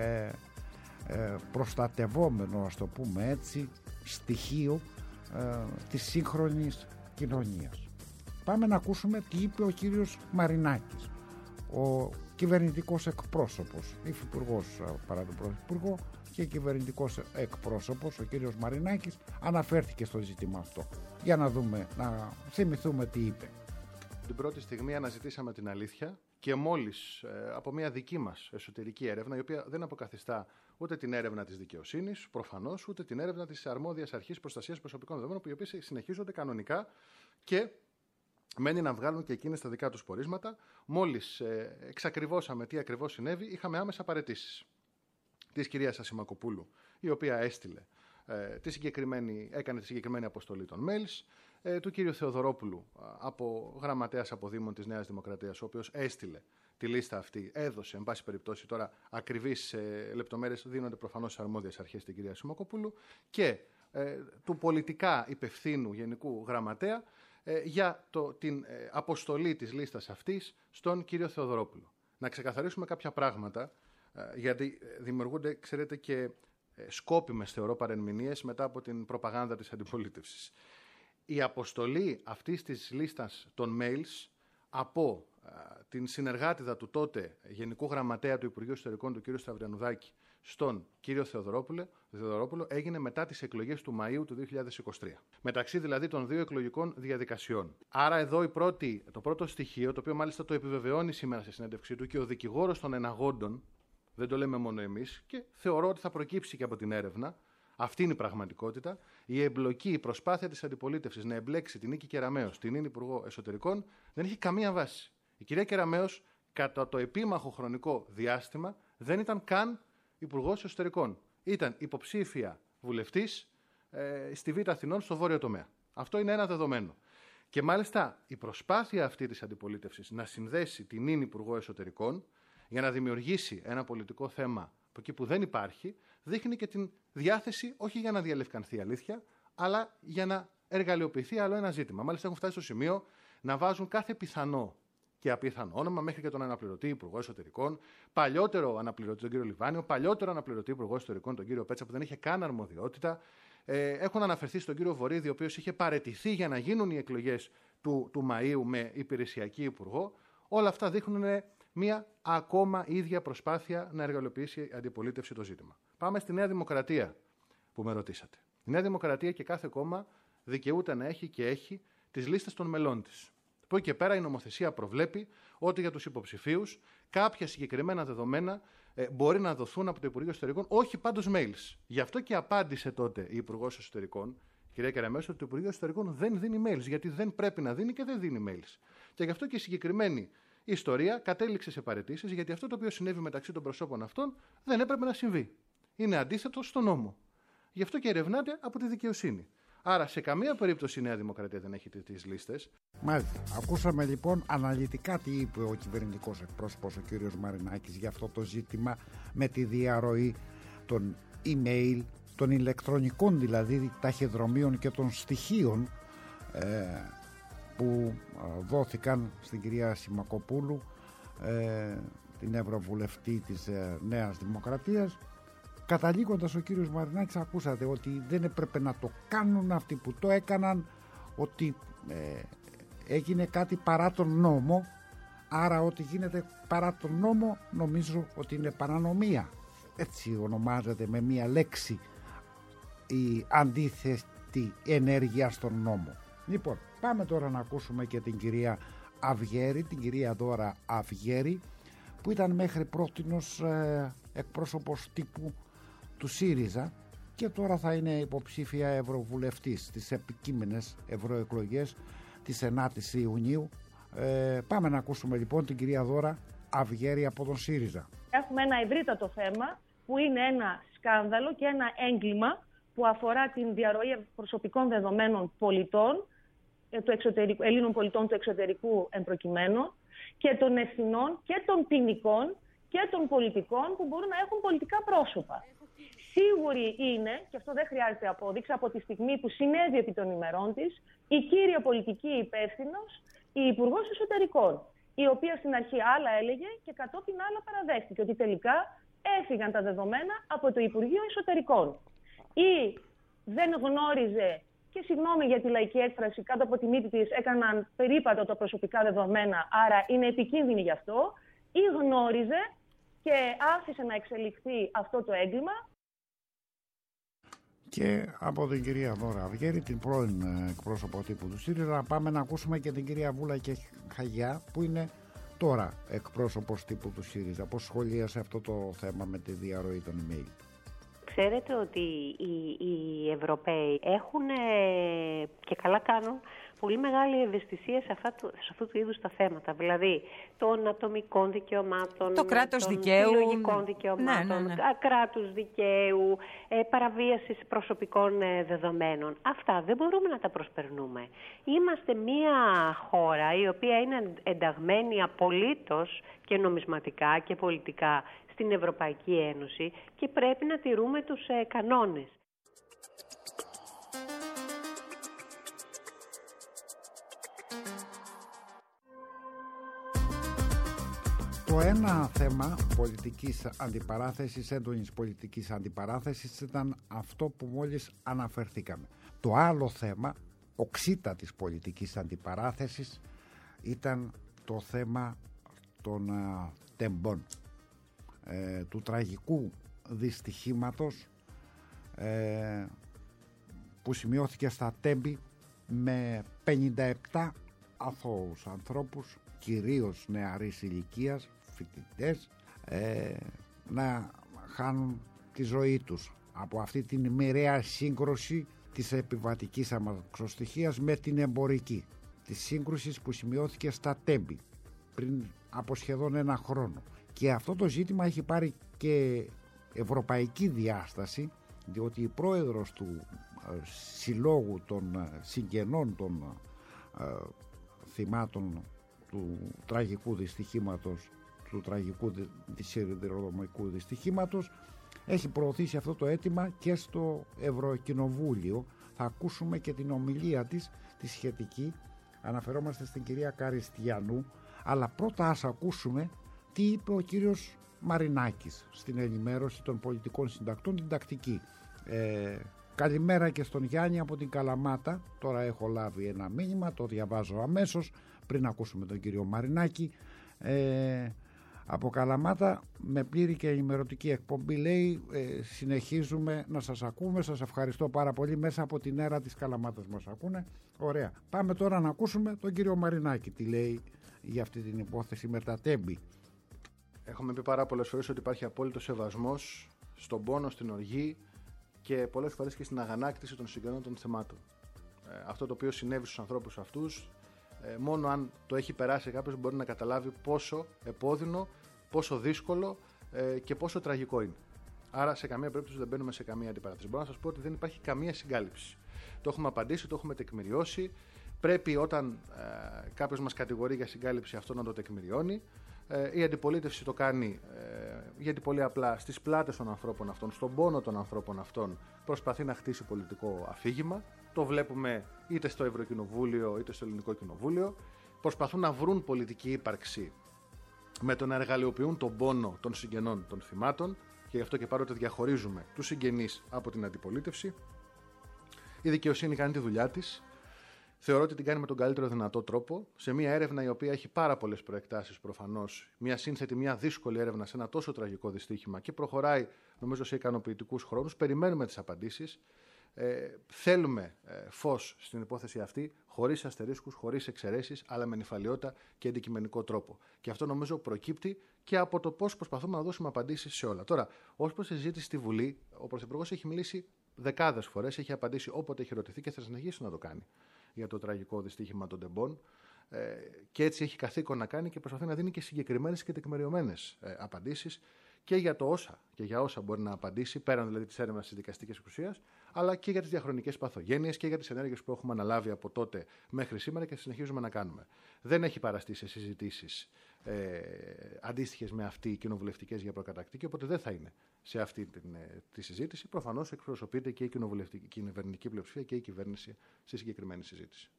προστατευόμενο, ας το πούμε έτσι, στοιχείο της σύγχρονης κοινωνίας. Πάμε να ακούσουμε τι είπε ο κύριος Μαρινάκης, ο κυβερνητικός εκπρόσωπος, υφυπουργός παρά τον πρωθυπουργό και κυβερνητικός εκπρόσωπος, ο κύριος Μαρινάκης, αναφέρθηκε στο ζήτημα αυτό. Για να δούμε, να θυμηθούμε τι είπε. Την πρώτη στιγμή αναζητήσαμε την αλήθεια και μόλις από μια δική μας εσωτερική έρευνα, η οποία δεν αποκαθιστά ούτε την έρευνα της δικαιοσύνης, προφανώς, ούτε την έρευνα της αρμόδιας αρχής προστασίας προσωπικών δεδομένων, που οι οποίες συνεχίζονται κανονικά και μένει να βγάλουν και εκείνες τα δικά τους πορίσματα. Μόλις εξακριβώσαμε τι ακριβώς συνέβη, είχαμε άμεσα παραιτήσεις της κυρίας Ασημακοπούλου, η οποία έκανε τη συγκεκριμένη αποστολή των mails, του κύριου Θεοδωρόπουλου, από γραμματέας αποδήμων της Νέας Δημοκρατίας, ο οποίος έστειλε τη λίστα αυτή έδωσε, εν πάση περιπτώσει τώρα ακριβείς λεπτομέρειες δίνονται προφανώς στις αρμόδιες αρχές την κυρία Σιμακοπούλου, και του πολιτικά υπευθύνου Γενικού Γραμματέα για την αποστολή της λίστας αυτής στον κύριο Θεοδωρόπουλο. Να ξεκαθαρίσουμε κάποια πράγματα, γιατί δημιουργούνται, ξέρετε, και σκόπιμες, θεωρώ, παρερμηνίες μετά από την προπαγάνδα της αντιπολίτευσης. Η αποστολή αυτής της λίστας των mails από την συνεργάτηδα του τότε Γενικού Γραμματέα του Υπουργείου Εσωτερικών, του κ. Σταυριανουδάκη, στον κύριο Θεοδωρόπουλο, έγινε μετά τις εκλογές του Μαΐου του 2023. Μεταξύ δηλαδή των δύο εκλογικών διαδικασιών. Άρα εδώ το πρώτο στοιχείο, το οποίο μάλιστα το επιβεβαιώνει σήμερα σε συνέντευξή του και ο δικηγόρος των εναγόντων, δεν το λέμε μόνο εμείς, και θεωρώ ότι θα προκύψει και από την έρευνα, αυτή είναι η πραγματικότητα, η εμπλοκή, η προσπάθεια της αντιπολίτευσης να εμπλέξει την Νίκη Κεραμέως, την είναι Υπουργό Εσωτερικών, δεν έχει καμία βάση. Η κυρία Κεραμέως, κατά το επίμαχο χρονικό διάστημα, δεν ήταν καν Υπουργός Εσωτερικών. Ήταν υποψήφια βουλευτής στη Β' Αθηνών, στο βόρειο τομέα. Αυτό είναι ένα δεδομένο. Και μάλιστα η προσπάθεια αυτή της αντιπολίτευσης να συνδέσει την είναι Υπουργό Εσωτερικών για να δημιουργήσει ένα πολιτικό θέμα από εκεί που δεν υπάρχει, δείχνει και την διάθεση όχι για να διαλευκανθεί η αλήθεια, αλλά για να εργαλειοποιηθεί άλλο ένα ζήτημα. Μάλιστα έχουν φτάσει στο σημείο να βάζουν κάθε πιθανό και απίθανο όνομα, μέχρι και τον αναπληρωτή Υπουργό Εσωτερικών, παλιότερο αναπληρωτή τον κύριο Λιβάνιο, παλιότερο αναπληρωτή Υπουργό Εσωτερικών τον κύριο Πέτσα, που δεν είχε καν αρμοδιότητα. Έχουν αναφερθεί στον κύριο Βορίδη, ο οποίος είχε παραιτηθεί για να γίνουν οι εκλογές του Μαΐου με υπηρεσιακή υπουργό. Όλα αυτά δείχνουν μια ακόμα ίδια προσπάθεια να εργαλειοποιήσει η αντιπολίτευση το ζήτημα. Πάμε στη Νέα Δημοκρατία που με ρωτήσατε. Η Νέα Δημοκρατία και κάθε κόμμα δικαιούται να έχει και έχει τις λίστες των μελών της. Από εκεί και πέρα η νομοθεσία προβλέπει ότι για τους υποψηφίους κάποια συγκεκριμένα δεδομένα μπορεί να δοθούν από το Υπουργείο Εσωτερικών, όχι πάντως mails. Γι' αυτό και απάντησε τότε η Υπουργός Εσωτερικών, η κυρία Κεραμέως, ότι το Υπουργείο Εσωτερικών δεν δίνει mails, γιατί δεν πρέπει να δίνει και δεν δίνει mails. Και γι' αυτό και η συγκεκριμένη ιστορία κατέληξε σε παραιτήσεις, γιατί αυτό το οποίο συνέβη μεταξύ των προσώπων αυτών δεν έπρεπε να συμβεί. Είναι αντίθετο στον νόμο. Γι' αυτό και ερευνάται από τη δικαιοσύνη. Άρα σε καμία περίπτωση η Νέα Δημοκρατία δεν έχει τις λίστες. Μάλιστα. Ακούσαμε λοιπόν αναλυτικά τι είπε ο κυβερνητικός εκπρόσωπος, ο κύριος Μαρινάκης, για αυτό το ζήτημα με τη διαρροή των email, των ηλεκτρονικών δηλαδή ταχυδρομείων και των στοιχείων που δόθηκαν στην κυρία Σιμακοπούλου, την Ευρωβουλευτή της Νέας Δημοκρατίας. Καταλήγοντας, ο κύριος Μαρινάκης, ακούσατε ότι δεν έπρεπε να το κάνουν αυτοί που το έκαναν, ότι έγινε κάτι παρά τον νόμο, άρα ό,τι γίνεται παρά τον νόμο νομίζω ότι είναι παρανομία. Έτσι ονομάζεται με μία λέξη η αντίθετη ενέργεια στον νόμο. Λοιπόν, πάμε τώρα να ακούσουμε και την κυρία Αυγέρη, την κυρία Δώρα Αυγέρη, που ήταν μέχρι πρότινος εκπρόσωπος τύπου του ΣΥΡΙΖΑ και τώρα θα είναι υποψήφια ευρωβουλευτής στις επικείμενες ευρωεκλογές της 9ης Ιουνίου. Πάμε να ακούσουμε λοιπόν την κυρία Δώρα Αυγέρη από τον ΣΥΡΙΖΑ. Έχουμε ένα ευρύτατο θέμα που είναι ένα σκάνδαλο και ένα έγκλημα που αφορά την διαρροή προσωπικών δεδομένων πολιτών, Ελλήνων πολιτών του εξωτερικού εμπροκειμένου, και των ευθυνών και των ποινικών και των πολιτικών που μπορούν να έχουν πολιτικά πρόσωπα. Σίγουρη είναι, και αυτό δεν χρειάζεται απόδειξη, από τη στιγμή που συνέβη επί των ημερών της, η κύρια πολιτική υπεύθυνος, η Υπουργός Εσωτερικών, η οποία στην αρχή άλλα έλεγε και κατόπιν άλλα παραδέχτηκε, ότι τελικά έφυγαν τα δεδομένα από το Υπουργείο Εσωτερικών. Ή δεν γνώριζε, και συγγνώμη για τη λαϊκή έκφραση, κάτω από τη μύτη της έκαναν περίπατο τα προσωπικά δεδομένα, άρα είναι επικίνδυνη γι' αυτό, ή γνώριζε και άφησε να εξελιχθεί αυτό το έγκλημα. Και από την κυρία Δώρα Αυγέρη, την πρώην εκπρόσωπο τύπου του ΣΥΡΙΖΑ, πάμε να ακούσουμε και την κυρία Βούλα και Χαγιά, που είναι τώρα εκπρόσωπος τύπου του ΣΥΡΙΖΑ. Πώς σχολίασε αυτό το θέμα με τη διαρροή των email? Ξέρετε ότι οι Ευρωπαίοι έχουν και καλά κάνουν πολύ μεγάλη ευαισθησία σε αυτού του είδους τα θέματα. Δηλαδή των ατομικών δικαιωμάτων, το κράτος των δικαίου, συλλογικών δικαιωμάτων, κράτους δικαίου, παραβίασης προσωπικών δεδομένων. Αυτά δεν μπορούμε να τα προσπερνούμε. Είμαστε μια χώρα η οποία είναι ενταγμένη απολύτως και νομισματικά και πολιτικά στην Ευρωπαϊκή Ένωση και πρέπει να τηρούμε τους κανόνες. Το ένα θέμα πολιτικής αντιπαράθεσης, έντονης πολιτικής αντιπαράθεσης, ήταν αυτό που μόλις αναφερθήκαμε. Το άλλο θέμα, οξύτα της πολιτικής αντιπαράθεσης, ήταν το θέμα των τεμπών, του τραγικού δυστυχήματος που σημειώθηκε στα Τέμπη με 57 αθώους ανθρώπους, κυρίως νεαρής ηλικίας, φοιτητές, να χάνουν τη ζωή τους από αυτή την μοιραία σύγκρουση της επιβατικής αμαξοστοιχείας με την εμπορική, της σύγκρουσης που σημειώθηκε στα Τέμπη πριν από σχεδόν ένα χρόνο. Και αυτό το ζήτημα έχει πάρει και ευρωπαϊκή διάσταση, διότι η πρόεδρος του Συλλόγου των Συγγενών των θυμάτων του τραγικού δυστυχήματος, του τραγικού σιδηροδρομικού δυστυχήματος, έχει προωθήσει αυτό το αίτημα και στο Ευρωκοινοβούλιο. Θα ακούσουμε και την ομιλία της, τη σχετική. Αναφερόμαστε στην κυρία Καριστιανού, αλλά πρώτα ας ακούσουμε τι είπε ο κύριος Μαρινάκης στην ενημέρωση των πολιτικών συντακτών, την τακτική. Καλημέρα και στον Γιάννη από την Καλαμάτα. Τώρα έχω λάβει ένα μήνυμα, το διαβάζω αμέσως πριν ακούσουμε τον κύριο Μαρινάκη. Από Καλαμάτα, με πλήρη και ενημερωτική εκπομπή, λέει, συνεχίζουμε να σας ακούμε, σας ευχαριστώ πάρα πολύ, μέσα από την αίρα της Καλαμάτας μας ακούνε. Ωραία, πάμε τώρα να ακούσουμε τον κύριο Μαρινάκη τι λέει για αυτή την υπόθεση με τα Τέμπη. Έχουμε πει πάρα πολλές φορές ότι υπάρχει απόλυτο σεβασμός στον πόνο, στην οργή και πολλές φορές και στην αγανάκτηση των συγγενών των θεμάτων. Αυτό το οποίο συνέβη στους ανθρώπους αυτούς, μόνο αν το έχει περάσει κάποιος μπορεί να καταλάβει πόσο επώδυνο, πόσο δύσκολο και πόσο τραγικό είναι. Άρα σε καμία περίπτωση δεν μπαίνουμε σε καμία αντιπαράθεση. Μπορώ να σας πω ότι δεν υπάρχει καμία συγκάλυψη. Το έχουμε απαντήσει, το έχουμε τεκμηριώσει. Πρέπει όταν κάποιος μας κατηγορεί για συγκάλυψη αυτό να το τεκμηριώνει. Η αντιπολίτευση το κάνει γιατί πολύ απλά στις πλάτες των ανθρώπων αυτών, στον πόνο των ανθρώπων αυτών, προσπαθεί να χτίσει πολιτικό αφήγημα. Το βλέπουμε είτε στο Ευρωκοινοβούλιο είτε στο Ελληνικό Κοινοβούλιο. Προσπαθούν να βρουν πολιτική ύπαρξη με το να εργαλειοποιούν τον πόνο των συγγενών των θυμάτων και γι' αυτό και πάντοτε διαχωρίζουμε τους συγγενείς από την αντιπολίτευση. Η δικαιοσύνη κάνει τη δουλειά της. Θεωρώ ότι την κάνει με τον καλύτερο δυνατό τρόπο, σε μια έρευνα η οποία έχει πάρα πολλές προεκτάσεις προφανώς, μια σύνθετη, μια δύσκολη έρευνα σε ένα τόσο τραγικό δυστύχημα και προχωράει νομίζω σε ικανοποιητικούς χρόνους. Περιμένουμε τις απαντήσεις. Θέλουμε φως στην υπόθεση αυτή, χωρίς αστερίσκους, χωρίς εξαιρέσεις, αλλά με νηφαλιότητα και αντικειμενικό τρόπο. Και αυτό νομίζω προκύπτει και από το πώς προσπαθούμε να δώσουμε απαντήσεις σε όλα. Τώρα, ως προς τη συζήτηση στη Βουλή, ο Πρωθυπουργός έχει μιλήσει δεκάδες φορές, έχει απαντήσει όποτε έχει ρωτηθεί και θα συνεχίσει να το κάνει για το τραγικό δυστύχημα των Τεμπών. Και έτσι έχει καθήκον να κάνει και προσπαθεί να δίνει και συγκεκριμένες και τεκμηριωμένες απαντήσεις και για το όσα και για όσα μπορεί να απαντήσει, πέραν δηλαδή της έρευνας της δικαστικής εξουσίας, αλλά και για τις διαχρονικές παθογένειες και για τις ενέργειες που έχουμε αναλάβει από τότε μέχρι σήμερα και συνεχίζουμε να κάνουμε. Δεν έχει παραστεί σε συζητήσεις αντίστοιχες με αυτή οι κοινοβουλευτικές για προκατακτική, οπότε δεν θα είναι σε αυτή τη συζήτηση. Προφανώς εκπροσωπείται και η κυβερνητική πλειοψηφία και η κυβέρνηση στη συγκεκριμένη συζήτηση.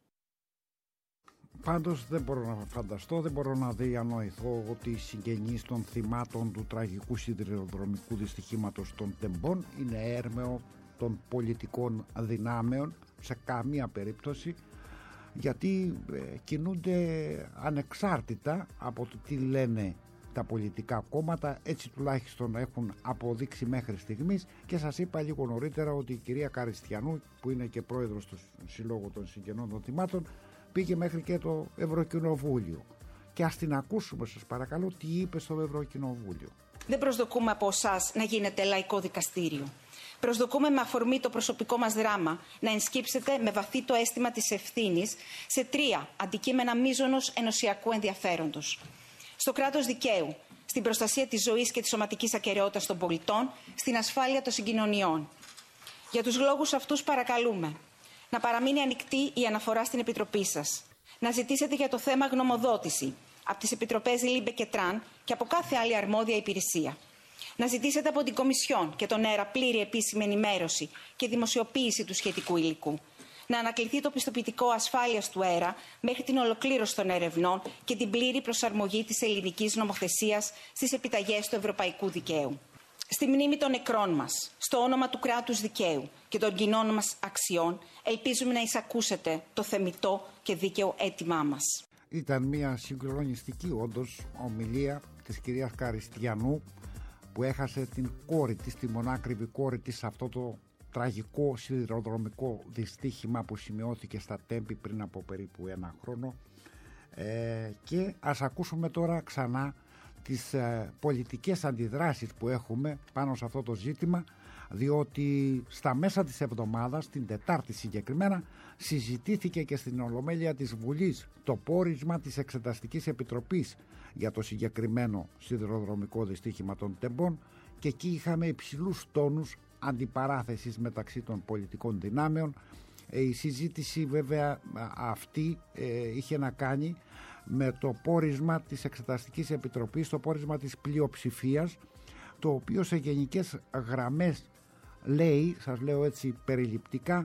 Πάντως δεν μπορώ να φανταστώ, δεν μπορώ να διανοηθώ ότι οι συγγενείς των θυμάτων του τραγικού σιδηροδρομικού δυστυχήματος των Τεμπών είναι έρμεο των πολιτικών δυνάμεων σε καμία περίπτωση, γιατί κινούνται ανεξάρτητα από το τι λένε τα πολιτικά κόμματα, έτσι τουλάχιστον έχουν αποδείξει μέχρι στιγμής. Και σας είπα λίγο νωρίτερα ότι η κυρία Καριστιανού, που είναι και πρόεδρος του Συλλόγου των Συγγενών των Θυμάτων, πήγε μέχρι και το Ευρωκοινοβούλιο. Και ας την ακούσουμε, σας παρακαλώ, τι είπε στο Ευρωκοινοβούλιο. δεν προσδοκούμε από εσάς να γίνετε λαϊκό δικαστήριο. Προσδοκούμε με αφορμή το προσωπικό μας δράμα να ενσκύψετε με βαθύ το αίσθημα της ευθύνης σε 3 αντικείμενα μείζωνος ενωσιακού ενδιαφέροντος. Στο κράτος δικαίου, στην προστασία της ζωής και της σωματικής ακεραιότητας των πολιτών, στην ασφάλεια των συγκοινωνιών. Για τους λόγους αυτούς παρακαλούμε να παραμείνει ανοιχτή η αναφορά στην Επιτροπή σας. Να ζητήσετε για το θέμα γνωμοδότηση από τις Επιτροπές ΛΥΜΠΕ και ΤΡΑΝ και από κάθε άλλη αρμόδια υπηρεσία. Να ζητήσετε από την Κομισιόν και τον ΕΡΑ πλήρη επίσημη ενημέρωση και δημοσιοποίηση του σχετικού υλικού. Να ανακληθεί το πιστοποιητικό ασφάλειας του ΕΡΑ μέχρι την ολοκλήρωση των ερευνών και την πλήρη προσαρμογή της ελληνικής νομοθεσίας στις επιταγές του ευρωπαϊκού δικαίου. Στη μνήμη των νεκρών μας, στο όνομα του κράτους δικαίου και των κοινών μας αξιών, ελπίζουμε να εισακούσετε το θεμιτό και δίκαιο αίτημά μας. Ήταν μια συγκλονιστική όντως ομιλία της κυρίας Καριστιανού, που έχασε την κόρη της, τη μονάκριβη κόρη της, σε αυτό το τραγικό σιδηροδρομικό δυστύχημα που σημειώθηκε στα Τέμπη πριν από περίπου 1 χρόνο. Και ας ακούσουμε τώρα ξανά τις πολιτικές αντιδράσεις που έχουμε πάνω σε αυτό το ζήτημα, διότι στα μέσα της εβδομάδας, την Τετάρτη συγκεκριμένα, συζητήθηκε και στην Ολομέλεια της Βουλής το πόρισμα της Εξεταστικής Επιτροπής για το συγκεκριμένο σιδηροδρομικό δυστύχημα των Τεμπών, και εκεί είχαμε υψηλούς τόνους αντιπαράθεσης μεταξύ των πολιτικών δυνάμεων. Η συζήτηση βέβαια αυτή είχε να κάνει με το πόρισμα της Εξεταστικής Επιτροπής, το πόρισμα της πλειοψηφίας, το οποίο σε γενικές γραμμές λέει, σας λέω έτσι περιληπτικά,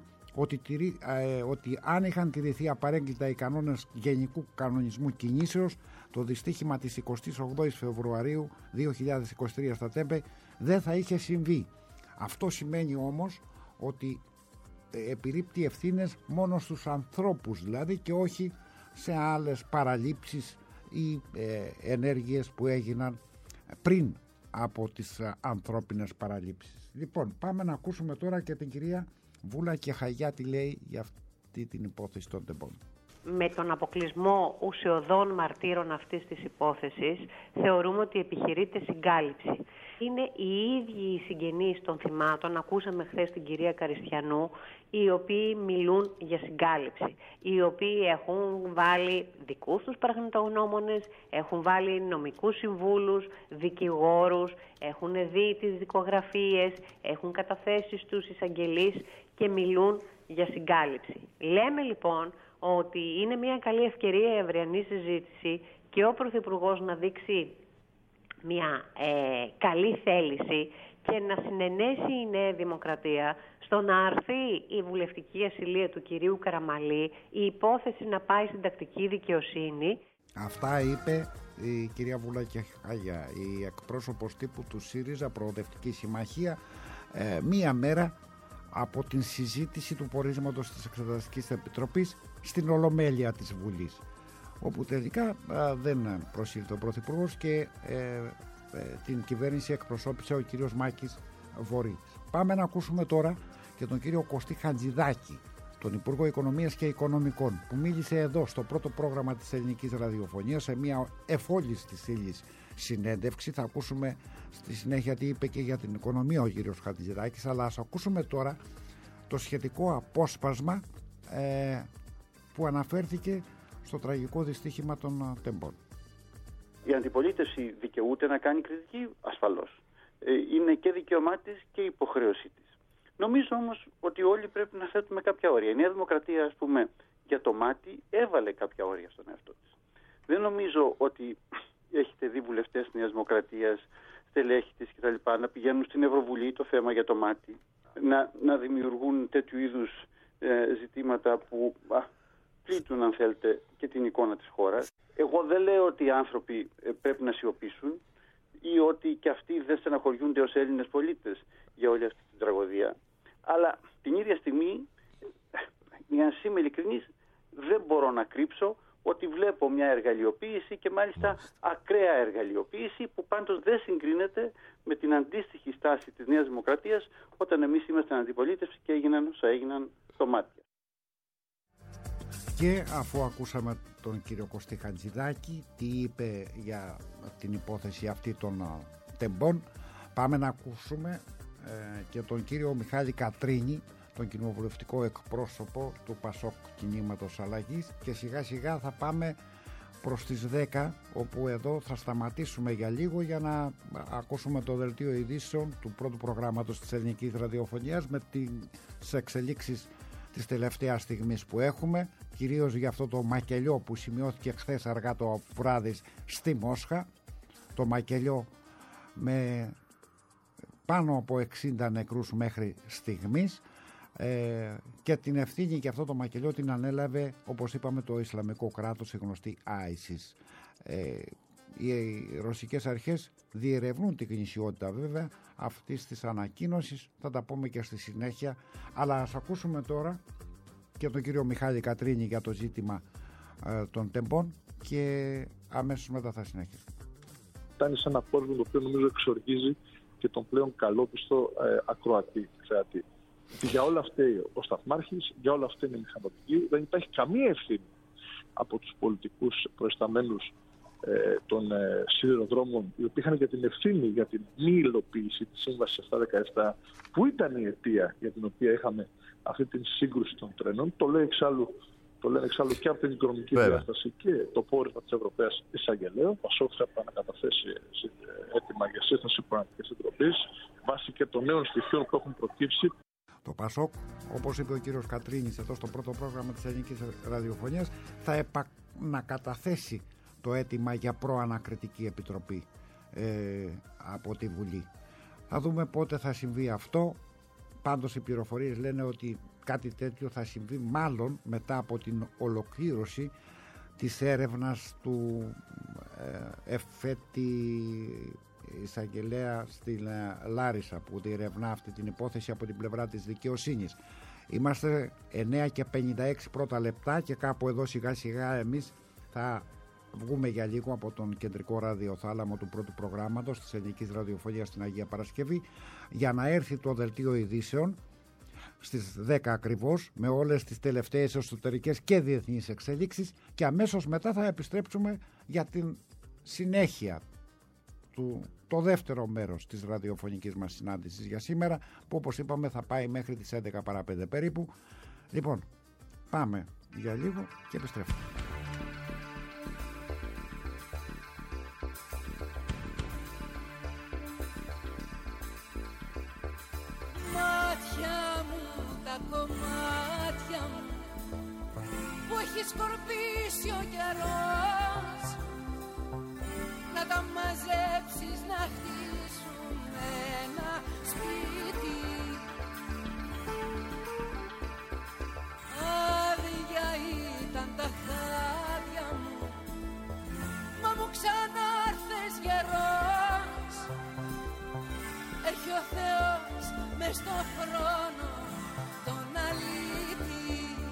ότι αν είχαν τηρηθεί απαρέγκλιτα οι κανόνες Γενικού Κανονισμού Κινήσεως, το δυστύχημα της 28ης Φεβρουαρίου 2023 στα Τέμπε δεν θα είχε συμβεί. Αυτό σημαίνει όμως ότι επιρρύπτει ευθύνες μόνο στους ανθρώπους δηλαδή, και όχι σε άλλες παραλήψεις ή ενέργειες που έγιναν πριν από τις ανθρώπινες παραλήψεις. Λοιπόν, πάμε να ακούσουμε τώρα και την κυρία Βούλα Κεχαγιά τι λέει για αυτή την υπόθεση των Τεμπών. Με τον αποκλεισμό ουσιωδών μαρτύρων αυτής της υπόθεσης, θεωρούμε ότι επιχειρείται συγκάλυψη. Είναι οι ίδιοι οι συγγενείς των θυμάτων, ακούσαμε χθες την κυρία Καριστιανού, οι οποίοι μιλούν για συγκάλυψη, οι οποίοι έχουν βάλει δικούς τους πραγματογνώμονες, έχουν βάλει νομικούς συμβούλους, δικηγόρους, έχουν δει τις δικογραφίες, έχουν καταθέσει στους εισαγγελείς και μιλούν για συγκάλυψη. Λέμε λοιπόν ότι είναι μια καλή ευκαιρία η αυριανή συζήτηση και ο Πρωθυπουργός να δείξει μια καλή θέληση και να συνενέσει η Νέα Δημοκρατία στο να αρθεί η βουλευτική ασυλία του κυρίου Καραμαλή, η υπόθεση να πάει στην τακτική δικαιοσύνη. Αυτά είπε η κυρία Βουλάκη Χάγια, η εκπρόσωπος τύπου του ΣΥΡΙΖΑ Προοδευτική Συμμαχία, μία μέρα από την συζήτηση του πορίσματος της Εξεταστικής Επιτροπής στην Ολομέλεια της Βουλής, όπου τελικά δεν προσήλθε ο Πρωθυπουργός και την κυβέρνηση εκπροσώπησε ο κύριος Μάκης Βορρίτης. Πάμε να ακούσουμε τώρα και τον κύριο Κωστή Χατζηδάκη, τον Υπουργό Οικονομίας και Οικονομικών, που μίλησε εδώ στο πρώτο πρόγραμμα της ελληνικής ραδιοφωνίας σε μια εφόλης της ύλης συνέντευξη. Θα ακούσουμε στη συνέχεια τι είπε και για την οικονομία ο κύριος Χατζηδάκης, αλλά ας ακούσουμε τώρα το σχετικό απόσπασμα που αναφέρθηκε στο τραγικό δυστύχημα των Τεμπών. Η αντιπολίτευση δικαιούται να κάνει κριτική, ασφαλώς. Είναι και δικαίωμά της και υποχρέωσή της. Νομίζω όμως ότι όλοι πρέπει να θέτουμε κάποια όρια. Η Νέα Δημοκρατία, ας πούμε, για το μάτι έβαλε κάποια όρια στον εαυτό της. Δεν νομίζω ότι έχετε δει βουλευτές της Νέας Δημοκρατίας, στελέχη της κτλ. Να πηγαίνουν στην Ευρωβουλή το θέμα για το μάτι, να δημιουργούν τέτοιου είδους ζητήματα που πλήττουν, αν θέλετε, και την εικόνα της χώρας. Εγώ δεν λέω ότι οι άνθρωποι πρέπει να σιωπήσουν ή ότι και αυτοί δεν στεναχωριούνται ως Έλληνες πολίτες για όλη αυτή την τραγωδία. Αλλά την ίδια στιγμή, για να είμαι ειλικρινής, δεν μπορώ να κρύψω ότι βλέπω μια εργαλειοποίηση και μάλιστα ακραία εργαλειοποίηση που πάντως δεν συγκρίνεται με την αντίστοιχη στάση της Νέας Δημοκρατίας όταν εμείς ήμασταν αντιπολίτευση και έγιναν όσα έγιναν στο μάτι. Και αφού ακούσαμε τον κύριο Κωστή Χατζηδάκη τι είπε για την υπόθεση αυτή των Τεμπών. Πάμε να ακούσουμε και τον κύριο Μιχάλη Κατρίνη, τον κοινοβουλευτικό εκπρόσωπο του Πασόκ Κινήματος Αλλαγής, και σιγά σιγά θα πάμε προς τις 10, όπου εδώ θα σταματήσουμε για λίγο για να ακούσουμε το δελτίο ειδήσεων του πρώτου προγράμματος της ελληνικής ραδιοφωνίας με τις εξελίξεις της τελευταίας στιγμής που έχουμε, κυρίως για αυτό το μακελιό που σημειώθηκε χθες αργά το βράδυ στη Μόσχα, το μακελιό με πάνω από 60 νεκρούς μέχρι στιγμής, και την ευθύνη για αυτό το μακελιό την ανέλαβε, όπως είπαμε, το Ισλαμικό κράτος, η γνωστή ISIS. Οι ρωσικές αρχές διερευνούν την γνησιότητα βέβαια αυτής της ανακοίνωσης, θα τα πούμε και στη συνέχεια, αλλά ας ακούσουμε τώρα και τον κύριο Μιχάλη Κατρίνη για το ζήτημα των Τεμπών και αμέσως μετά θα συνεχίσουμε. Φτάνει σε ένα κόσμο το οποίο νομίζω εξοργίζει και τον πλέον καλόπιστο ακροατή, θεατή. Για όλα αυτά ο Σταθμάρχης, για όλα αυτά είναι μηχανοτική. Δεν υπάρχει καμία ευθύνη από τους πολιτικούς προϊσταμένους των σιδηροδρόμων, οι οποίοι είχαν και την ευθύνη για την μη υλοποίηση της Σύμβασης 717, που ήταν η αιτία για την οποία είχαμε αυτή την σύγκρουση των τρένων. Το λένε εξάλλου και από την οικονομική διάσταση και το πόρισμα της Ευρωπαίας Εισαγγελέου. Πασόκ θα επανακαταθέσει έτοιμα για σύσταση Πραγματικής Επιτροπής βάσει και των νέων στοιχείων που έχουν προκύψει. Το Πασόκ, όπως είπε ο κύριος Κατρίνης εδώ στο πρώτο πρόγραμμα της ελληνικής ραδιοφωνίας, θα επανακαταθέσει το αίτημα για προανακριτική επιτροπή από τη Βουλή. Θα δούμε πότε θα συμβεί αυτό. Πάντως οι πληροφορίες λένε ότι κάτι τέτοιο θα συμβεί μάλλον μετά από την ολοκλήρωση της έρευνας του εφέτη εισαγγελέα στη Λάρισα, που διερευνά αυτή την υπόθεση από την πλευρά της δικαιοσύνης. Είμαστε 9 και 56 πρώτα λεπτά και κάπου εδώ σιγά σιγά εμείς θα βγούμε για λίγο από τον κεντρικό ραδιοθάλαμο του πρώτου προγράμματος της ελληνικής ραδιοφωνίας στην Αγία Παρασκευή, για να έρθει το δελτίο ειδήσεων στις 10 ακριβώς με όλες τις τελευταίες εσωτερικές και διεθνείς εξελίξεις, και αμέσως μετά θα επιστρέψουμε για την συνέχεια το δεύτερο μέρος της ραδιοφωνικής μας συνάντησης για σήμερα, που όπως είπαμε θα πάει μέχρι τις 11 παρά 5 περίπου. Λοιπόν, πάμε για λίγο και επιστρέφουμε. Μάτια μου, τα κομμάτια μου που έχει σκορπίσει ο καιρός, να τα μαζέψεις, να χτίσουν ένα σπίτι. Άδεια ήταν τα χάδια μου, μα μου ξανάρθες γερός. Έχει ο Θεός μες στον χρόνο τον αλήτη.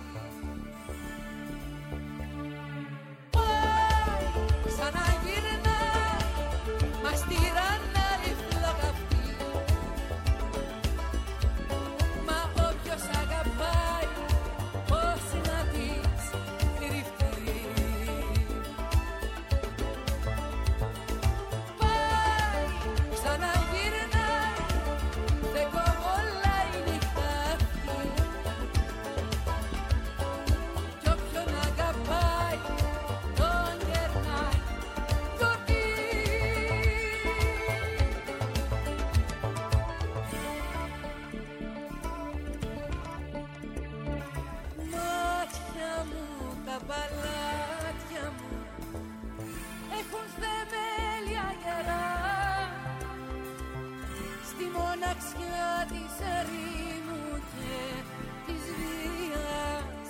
Πάει ξαναγυρνά, μας τυραννάει φλογαυτή. Μα όποιος αγαπάει, πώς να της κρυφτεί. Πάει ξαναγυρνά, δεν κοβολάει η νύχτα αυτή. Κι όποιον αγαπάει, τον γερνάει γιορτή. Μάτια μου, τα παλάτια μου έχουν θεμέλια γερά στη μοναξιά της ερήμου και της βίας.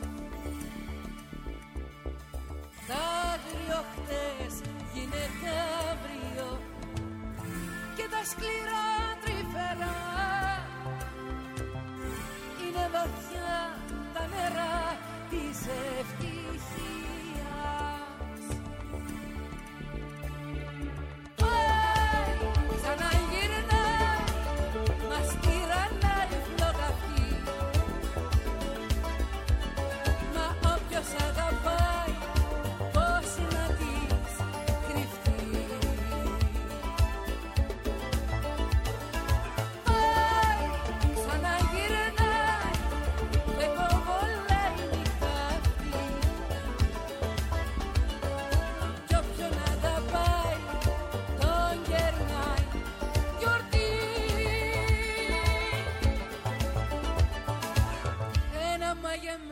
Τα άγριο χτες γίνεται αύριο και τα σκληρά τρυφερά είναι βαθιά τα νερά της ευτυχίας. Πάει ξαναγυρνά, μας τυραννάει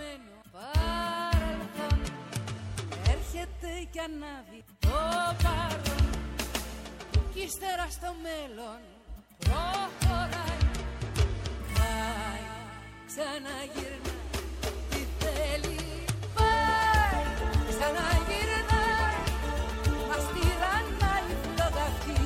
χαμένο παρελθόν. Έρχεται και ανάβει το παρόν, κι ύστερα στο μέλλον προχωράει. Πάει, ξαναγυρνάει, τι θέλει. Πάει, ξαναγυρνάει, μας τυραννάει φλογαυτή.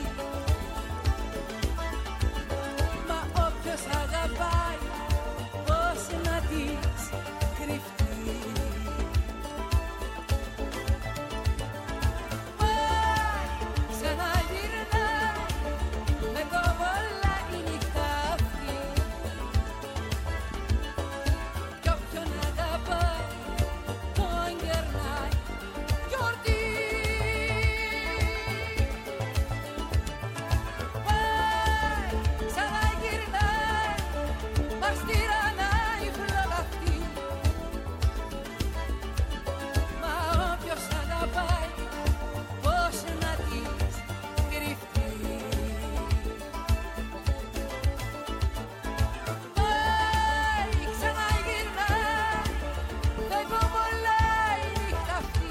Μα όποιος αγαπάει, πώς να της κρυφτεί. Πάει, ξαναγυρνάει, με κοβολά η νύχτα αυτή. Κι όποιον αγαπάει, τον γερνάει γιορτή. Πάει, ξαναγυρνάει, μας τυραννάει η φλόγα αυτή. Μα όποιος αγαπάει, πώς να της κρυφτεί. Πάει, ξαναγυρνάει, δεν κοβολάει η νύχτα αυτή.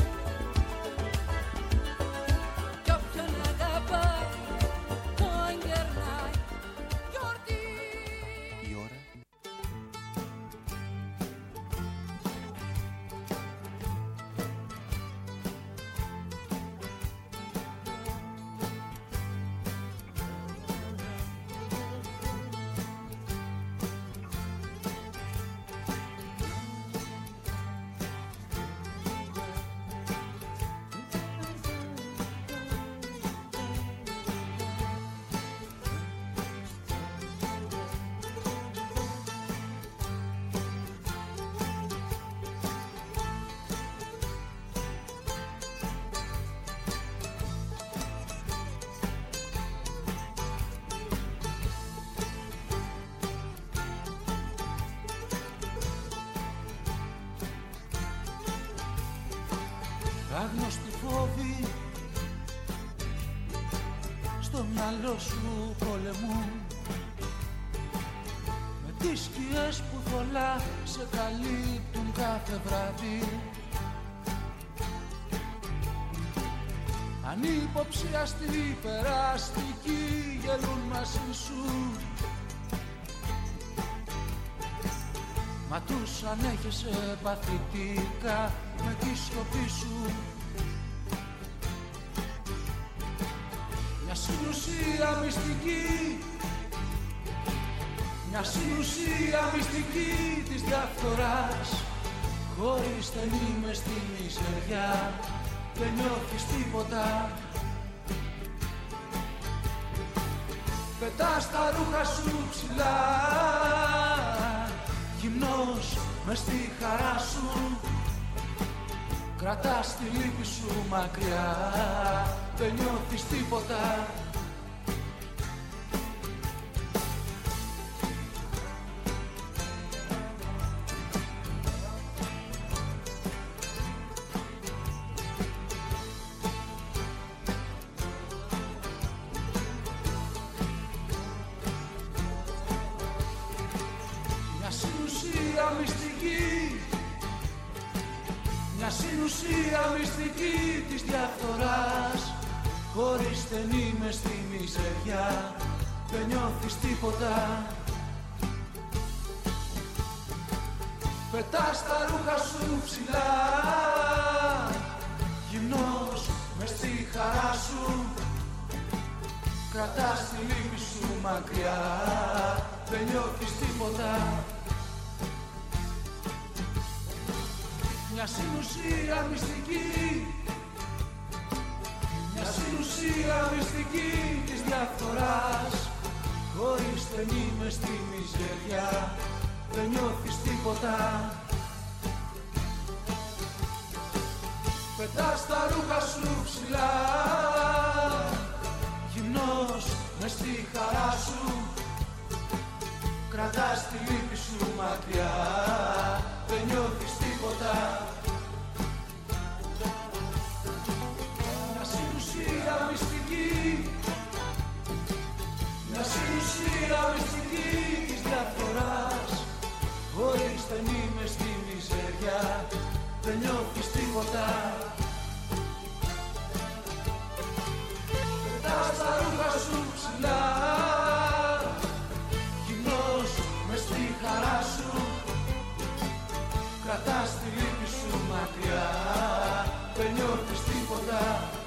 Κι όποιον αγαπάει, τον γερνάει γιορτή. Η ώρα άγνωστοι φόβοι στο μυαλό σου πολεμούν, με τις σκιές που θολά σε καλύπτουν κάθε βράδυ. Ανυποψιαστοί περαστικοί γελούν μαζί σου, μα τους ανέχεσαι παθητικά με τη σιωπή σου. Μια συνουσία μυστική, μια συνουσία μυστική της διαφθοράς. Χωρίς στενή μες στη μιζεριά δεν νιώθεις τίποτα. Πετάς τα ρούχα σου ψηλά, γυμνός μες στη χαρά σου. Κρατάς τη λύπη σου μακριά, δεν νιώθεις τίποτα. Μια συνουσία μυστική, μια συνουσία μυστική της διαφθοράς. Χωρίς στενή μες στη μιζεριά δεν νιώθεις τίποτα. Πετάς τα ρούχα σου ψηλά, γυμνός μες στη χαρά σου. Κρατάς τη λύπη σου μακριά, δεν νιώθεις τίποτα. Μια συνουσία μυστική, μια συνουσία μυστική της διαφθοράς. Χωρίς στενή μες στη μιζεριά δεν νιώθεις τίποτα. Πετάς τα ρούχα σου ψηλά, γυμνός μες στη χαρά σου. Κρατάς τη λύπη σου μακριά, δεν νιώθεις τίποτα. Μια συνουσία μυστική, μια συνουσία μυστική της διαφθοράς. Χωρίς στενή μες στη μιζεριά καρδιά, δεν νιώθεις τίποτα. Πετάς τα ρούχα σου ψηλά, κοινός μες στη χαρά σου, κρατάς τη λύπη σου μακριά, δεν νιώθεις τίποτα.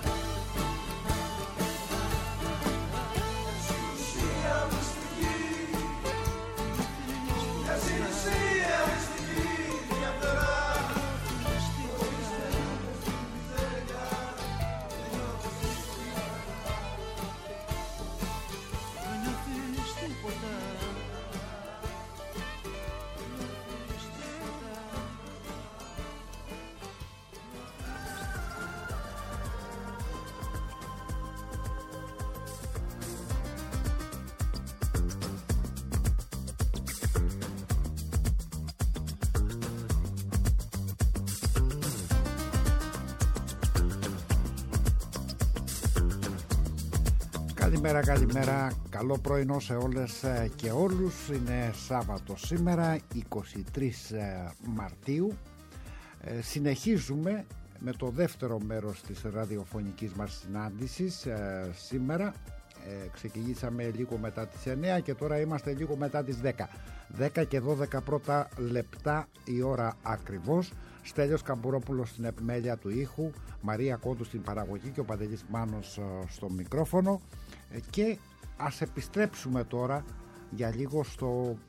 Καλημέρα, καλό πρωινό σε όλες και όλους. Είναι Σάββατο σήμερα, 23 Μαρτίου. Συνεχίζουμε με το δεύτερο μέρος της ραδιοφωνικής μας συνάντησης σήμερα. Ξεκινήσαμε λίγο μετά τις 9 και τώρα είμαστε λίγο μετά τις 10. 10 και 12 πρώτα λεπτά η ώρα ακριβώς. Στέλιος Καμπουρόπουλος στην επιμέλεια του ήχου, Μαρία Κόντου στην παραγωγή και ο Παντελής Μάνος στο μικρόφωνο. Και ας επιστρέψουμε τώρα για λίγο στο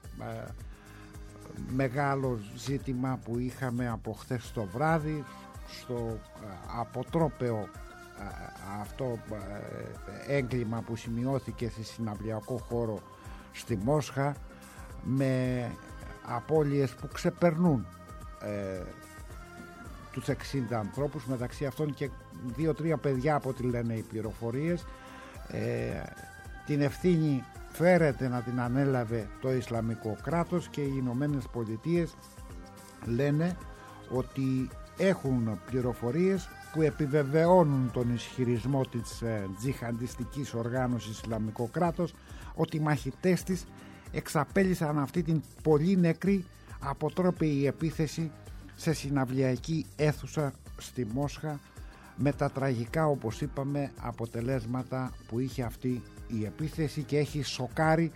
μεγάλο ζήτημα που είχαμε από χθες το βράδυ, στο αποτρόπαιο αυτό έγκλημα που σημειώθηκε στη συναυλιακό χώρο στη Μόσχα, με απώλειες που ξεπερνούν τους 60 ανθρώπους, μεταξύ αυτών και 2-3 παιδιά από ό,τι λένε οι πληροφορίες. Την ευθύνη φέρεται να την ανέλαβε το Ισλαμικό κράτος και οι Ηνωμένες Πολιτείες λένε ότι έχουν πληροφορίες που επιβεβαιώνουν τον ισχυρισμό της τζιχαντιστικής οργάνωσης Ισλαμικό κράτος ότι οι μαχητές της εξαπέλυσαν αυτή την πολύ νεκρή αποτρόπαιη επίθεση σε συναυλιακή αίθουσα στη Μόσχα, με τα τραγικά, όπως είπαμε, αποτελέσματα που είχε αυτή η επίθεση και έχει σοκάρει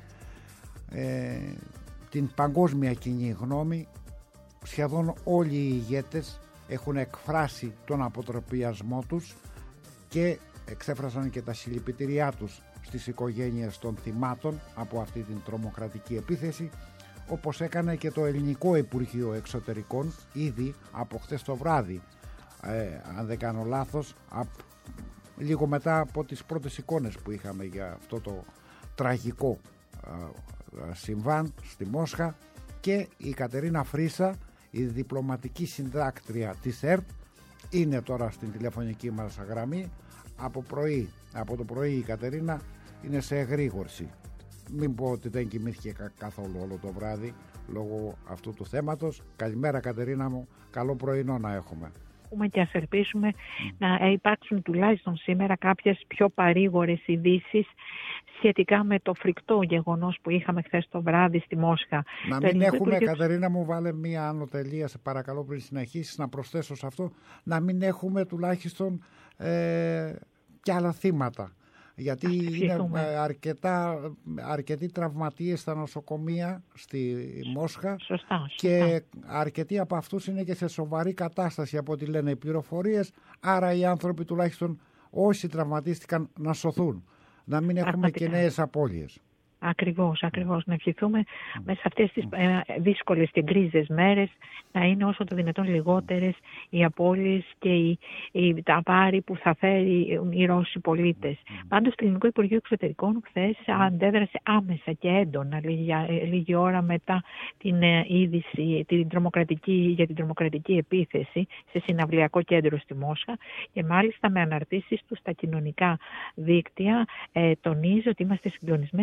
την παγκόσμια κοινή γνώμη. Σχεδόν όλοι οι ηγέτες έχουν εκφράσει τον αποτροπιασμό τους και εξέφρασαν και τα συλληπιτήριά τους στις οικογένειες των θυμάτων από αυτή την τρομοκρατική επίθεση, όπως έκανε και το Ελληνικό Υπουργείο Εξωτερικών ήδη από χθες το βράδυ, αν δεν κάνω λάθος, λίγο μετά από τις πρώτες εικόνες που είχαμε για αυτό το τραγικό συμβάν στη Μόσχα. Και η Κατερίνα Φρύσα, η διπλωματική συντάκτρια της ΕΡΤ, είναι τώρα στην τηλεφωνική μας γραμμή. Από το πρωί η Κατερίνα είναι σε εγρήγορση. Μην πω ότι δεν κοιμήθηκε καθόλου όλο το βράδυ λόγω αυτού του θέματος. Καλημέρα Κατερίνα μου, καλό πρωινό να έχουμε. Και ας ελπίσουμε να υπάρξουν τουλάχιστον σήμερα κάποιες πιο παρήγορες ειδήσεις σχετικά με το φρικτό γεγονός που είχαμε χθες το βράδυ στη Μόσχα. Να μην έχουμε, Κατερίνα μου, βάλε μία άνω τελεία, σε παρακαλώ, πριν συνεχίσεις, να προσθέσω σε αυτό, να μην έχουμε τουλάχιστον και άλλα θύματα. Γιατί είναι αρκετοί τραυματίες στα νοσοκομεία στη Μόσχα. Σωστά. Και αρκετοί από αυτούς είναι και σε σοβαρή κατάσταση από ό,τι λένε οι πληροφορίες. Άρα οι άνθρωποι, τουλάχιστον όσοι τραυματίστηκαν, να σωθούν. Να μην έχουμε και νέες απώλειες. Ακριβώς. Να ευχηθούμε μέσα σε αυτές τις δύσκολες και γκρίζες μέρες να είναι όσο το δυνατόν λιγότερες οι απώλειες και τα βάρη που θα φέρει οι Ρώσοι πολίτες. Πάντως, το Ελληνικό Υπουργείο Εξωτερικών χθες αντέδρασε άμεσα και έντονα λίγη ώρα μετά την είδηση για την τρομοκρατική επίθεση σε συναυλιακό κέντρο στη Μόσχα, και μάλιστα με αναρτήσεις του στα κοινωνικά δίκτυα τονίζει ότι είμαστε συντονισμένοι από τις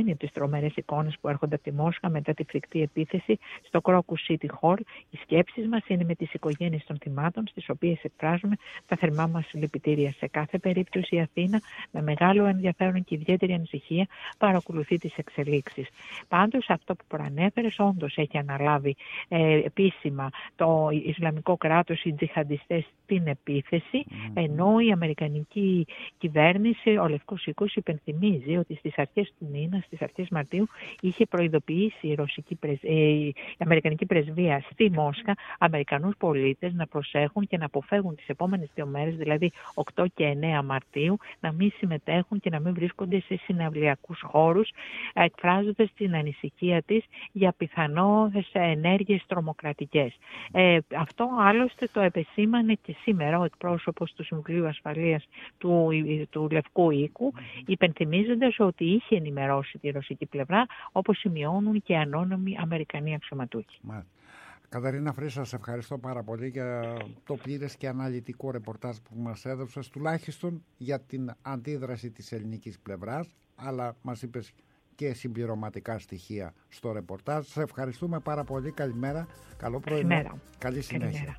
τρομερές εικόνες που έρχονται από τη Μόσχα μετά τη φρικτή επίθεση στο Crocus City Hall. Οι σκέψεις μας είναι με τις οικογένειες των θυμάτων, στις οποίες εκφράζουμε τα θερμά μας συλληπιτήρια. Σε κάθε περίπτωση η Αθήνα με μεγάλο ενδιαφέρον και ιδιαίτερη ανησυχία παρακολουθεί τις εξελίξεις. Πάντως αυτό που προανέφερες όντως έχει αναλάβει επίσημα το Ισλαμικό κράτος, οι τζιχαντιστές, την επίθεση, ενώ η Αμερικανική κυβέρνηση, ο Λευκός Οίκος, υπενθυμίζει ότι στις αρχές του μήνα, στις αρχές Μαρτίου, είχε προειδοποιήσει η Αμερικανική πρεσβεία στη Μόσχα Αμερικανούς πολίτες να προσέχουν και να αποφεύγουν τις επόμενες 2 μέρες, δηλαδή 8 και 9 Μαρτίου, να μην συμμετέχουν και να μην βρίσκονται σε συναυλιακούς χώρους, εκφράζοντας την ανησυχία της για πιθανές ενέργειες τρομοκρατικές. Αυτό άλλωστε το επεσήμανε και σήμερα ο εκπρόσωπος του Συμβουλίου Ασφαλείας του Λευκού Οίκου, υπενθυμίζοντας ότι είχε ενημερώσει τη ρωσική πλευρά, όπως σημειώνουν και ανώνυμοι Αμερικανοί αξιωματούχοι. Καταρίνα Φρύσα, σε ευχαριστώ πάρα πολύ για το πλήρες και αναλυτικό ρεπορτάζ που μας έδωσες, τουλάχιστον για την αντίδραση της ελληνικής πλευράς, αλλά μας είπες και συμπληρωματικά στοιχεία στο ρεπορτάζ. Σε ευχαριστούμε πάρα πολύ. Καλημέρα, καλό πρωινό, καλή συνέχεια. Καλημέρα.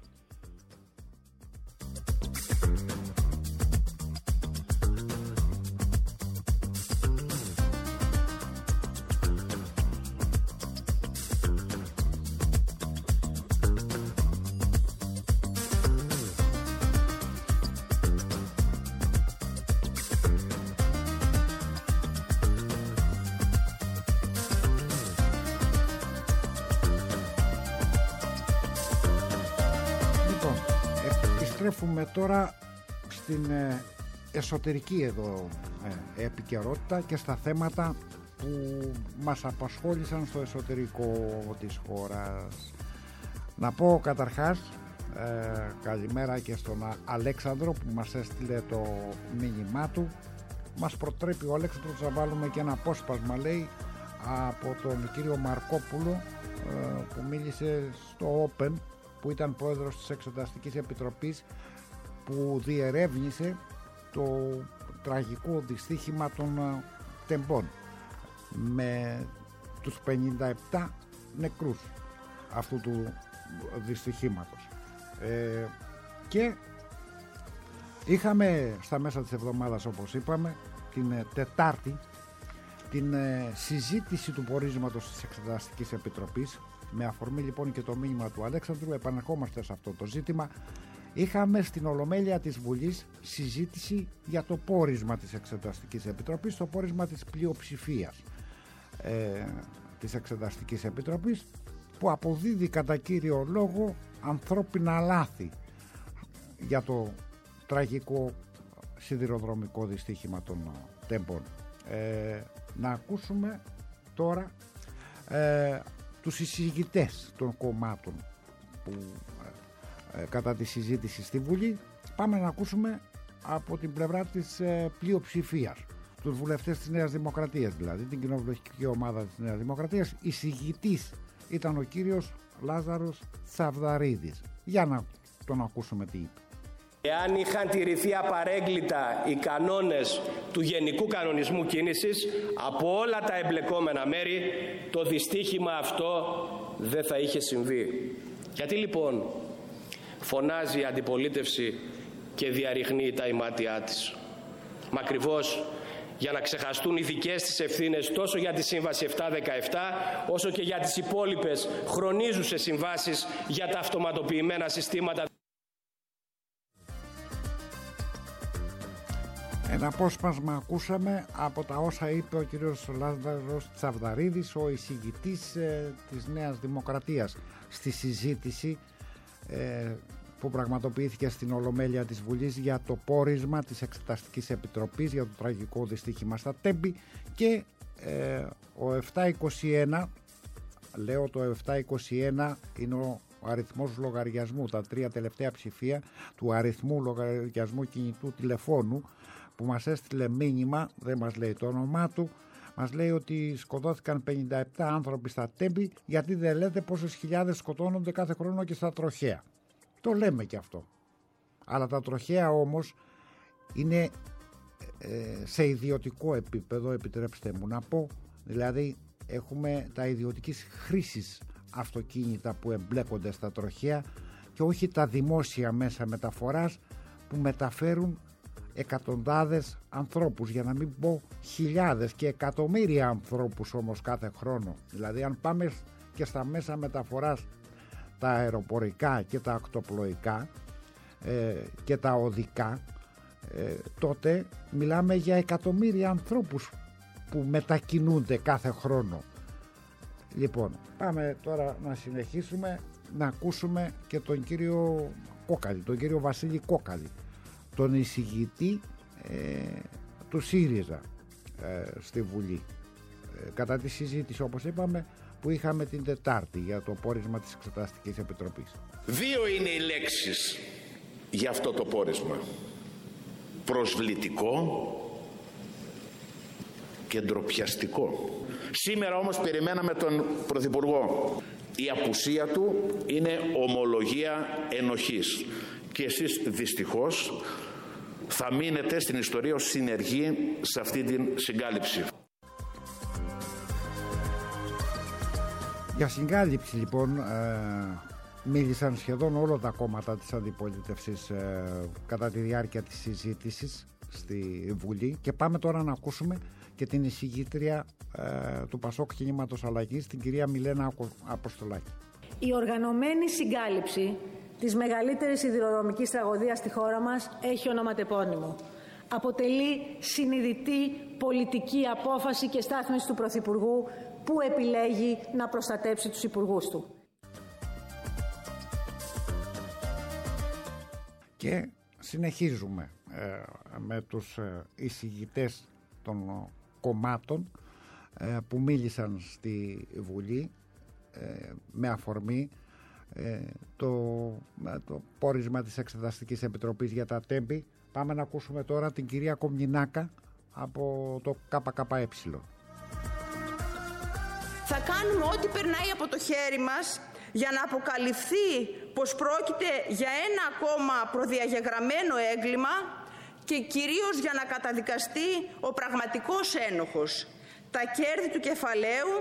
Στρέφουμε τώρα στην εσωτερική εδώ επικαιρότητα και στα θέματα που μας απασχόλησαν στο εσωτερικό της χώρας. Να πω καταρχάς καλημέρα και στον Αλέξανδρο που μας έστειλε το μήνυμά του. Μας προτρέπει ο Αλέξανδρος να βάλουμε και ένα απόσπασμα, λέει, από τον κύριο Μαρκόπουλο που μίλησε στο Open, που ήταν πρόεδρος της Εξεταστικής Επιτροπής που διερεύνησε το τραγικό δυστύχημα των τεμπών με τους 57 νεκρούς αυτού του δυστυχήματος. Και είχαμε στα μέσα της εβδομάδας, όπως είπαμε, την Τετάρτη, την συζήτηση του πορίσματος της Εξεταστικής Επιτροπής. Με αφορμή λοιπόν και το μήνυμα του Αλέξανδρου, επανερχόμαστε σε αυτό το ζήτημα. Είχαμε στην Ολομέλεια της Βουλής συζήτηση για το πόρισμα της Εξεταστικής Επιτροπής, το πόρισμα της πλειοψηφίας της Εξεταστικής Επιτροπής, που αποδίδει κατά κύριο λόγο ανθρώπινα λάθη για το τραγικό σιδηροδρομικό δυστύχημα των τεμπών. Να ακούσουμε τώρα τους εισηγητές των κομμάτων που κατά τη συζήτηση στη Βουλή. Πάμε να ακούσουμε από την πλευρά της πλειοψηφίας, τους βουλευτές της Νέας Δημοκρατίας, δηλαδή την κοινοβουλευτική ομάδα της Νέας Δημοκρατίας. Εισηγητής ήταν ο κύριος Λάζαρος Τσαβδαρίδης. Για να τον ακούσουμε τι είπε. Εάν είχαν τηρηθεί απαρέγκλιτα οι κανόνες του Γενικού Κανονισμού Κίνησης από όλα τα εμπλεκόμενα μέρη, το δυστύχημα αυτό δεν θα είχε συμβεί. Γιατί λοιπόν φωνάζει η αντιπολίτευση και διαρριχνεί τα ημάτια της? Μα ακριβώς για να ξεχαστούν οι δικές της ευθύνες τόσο για τη Σύμβαση 717 όσο και για τις υπόλοιπες χρονίζουσες συμβάσεις για τα αυτοματοποιημένα συστήματα. Ένα απόσπασμα ακούσαμε από τα όσα είπε ο κύριος Λάζαρος Τσαβδαρίδης, ο εισηγητής της Νέας Δημοκρατίας, στη συζήτηση που πραγματοποιήθηκε στην Ολομέλεια της Βουλής για το πόρισμα της Εξεταστικής Επιτροπής για το τραγικό δυστύχημα στα Τέμπη. Και ο 721, λέω το 721 είναι ο αριθμός λογαριασμού, τα 3 τελευταία ψηφία του αριθμού λογαριασμού κινητού τηλεφώνου, που μας έστειλε μήνυμα, δεν μας λέει το όνομά του, μας λέει ότι σκοτώθηκαν 57 άνθρωποι στα Τέμπη, γιατί δεν λέτε πόσες χιλιάδες σκοτώνονται κάθε χρόνο και στα τροχαία. Το λέμε και αυτό. Αλλά τα τροχαία όμως είναι σε ιδιωτικό επίπεδο, επιτρέψτε μου να πω, Δηλαδή έχουμε τα ιδιωτικής χρήσης αυτοκίνητα που εμπλέκονται στα τροχαία και όχι τα δημόσια μέσα μεταφοράς που μεταφέρουν εκατοντάδες ανθρώπους, για να μην πω χιλιάδες και εκατομμύρια ανθρώπους όμως κάθε χρόνο. Δηλαδή αν πάμε και στα μέσα μεταφοράς τα αεροπορικά και τα ακτοπλοϊκά και τα οδικά, τότε μιλάμε για εκατομμύρια ανθρώπους που μετακινούνται κάθε χρόνο. Λοιπόν, πάμε τώρα να συνεχίσουμε να ακούσουμε και τον κύριο Κόκαλη, τον κύριο Βασίλη Κόκαλη, τον εισηγητή του ΣΥΡΙΖΑ στη Βουλή, κατά τη συζήτηση, όπως είπαμε, που είχαμε την Τετάρτη για το πόρισμα της Εξεταστικής Επιτροπής. Δύο είναι οι λέξεις για αυτό το πόρισμα: προσβλητικό και ντροπιαστικό. Σήμερα όμως περιμέναμε τον Πρωθυπουργό. Η απουσία του είναι ομολογία ενοχής και εσείς δυστυχώς θα μείνετε στην ιστορία ως συνεργοί σε αυτή την συγκάλυψη. Για συγκάλυψη λοιπόν μίλησαν σχεδόν όλα τα κόμματα της αντιπολίτευσης κατά τη διάρκεια της συζήτησης στη Βουλή, και πάμε τώρα να ακούσουμε και την εισηγήτρια του Πασόκ Κινήματος Αλλαγής, την κυρία Μιλένα Αποστολάκη. Η οργανωμένη συγκάλυψη της μεγαλύτερης σιδηροδρομικής τραγωδίας στη χώρα μας έχει ονοματεπώνυμο. Αποτελεί συνειδητή πολιτική απόφαση και στάθμιση του Πρωθυπουργού, που επιλέγει να προστατέψει τους υπουργούς του. Και συνεχίζουμε με τους εισηγητές των κομμάτων που μίλησαν στη Βουλή με αφορμή το πόρισμα της Εξεταστικής Επιτροπής για τα τέμπη. Πάμε να ακούσουμε τώρα την κυρία Κομνηνάκα από το ΚΚΕ. Θα κάνουμε ό,τι περνάει από το χέρι μας για να αποκαλυφθεί πως πρόκειται για ένα ακόμα προδιαγεγραμμένο έγκλημα και κυρίως για να καταδικαστεί ο πραγματικός ένοχος, τα κέρδη του κεφαλαίου.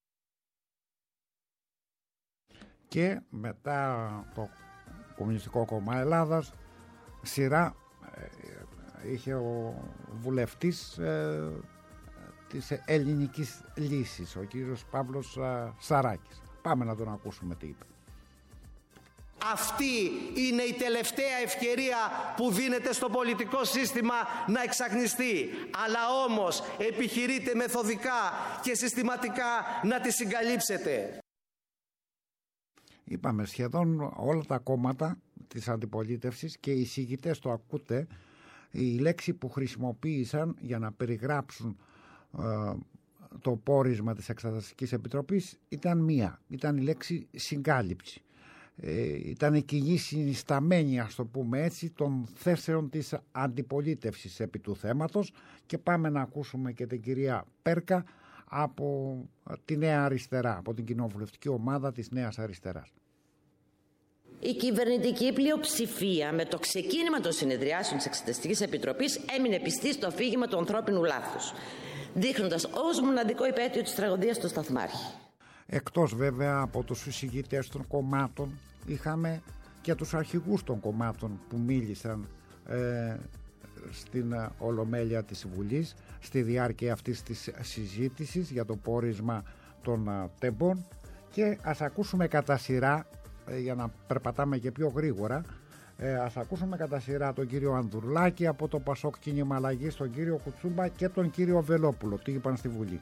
Και μετά το Κομμουνιστικό Κόμμα Ελλάδας σειρά είχε ο βουλευτής της Ελληνικής Λύσης, ο κύριος Παύλος Σαράκης. Πάμε να τον ακούσουμε τι είπε. Αυτή είναι η τελευταία ευκαιρία που δίνεται στο πολιτικό σύστημα να εξαγνιστεί. Αλλά όμως επιχειρείτε μεθοδικά και συστηματικά να τη συγκαλύψετε. Είπαμε σχεδόν όλα τα κόμματα της αντιπολίτευσης και οι εισηγητές το ακούτε. Η λέξη που χρησιμοποίησαν για να περιγράψουν το πόρισμα της Εξεταστικής Επιτροπής ήταν μία. Ήταν η λέξη συγκάλυψη. Ήταν η κοινή συνισταμένη, ας το πούμε έτσι, των θέσεων της αντιπολίτευσης επί του θέματος. Και πάμε να ακούσουμε και την κυρία Πέρκα από τη Νέα Αριστερά, από την κοινοβουλευτική ομάδα της Νέας Αριστεράς. Η κυβερνητική πλειοψηφία με το ξεκίνημα των συνεδριάσεων της Εξεταστικής Επιτροπής έμεινε πιστή στο αφήγημα του ανθρώπινου λάθους, δείχνοντας ως μοναδικό υπαίτιο της τραγωδίας του Σταθμάρχη. Εκτός βέβαια από τους εισηγητές των κομμάτων, είχαμε και τους αρχηγούς των κομμάτων που μίλησαν στην Ολομέλεια της Βουλής στη διάρκεια αυτής της συζήτησης για το πόρισμα των τεμπών. Και ας ακούσουμε κατά σειρά, για να περπατάμε και πιο γρήγορα, ας ακούσουμε κατά σειρά τον κύριο Ανδρουλάκη από το Πασόκ Κίνημα Αλλαγής, τον κύριο Κουτσούμπα και τον κύριο Βελόπουλο. Τι είπαν στη Βουλή.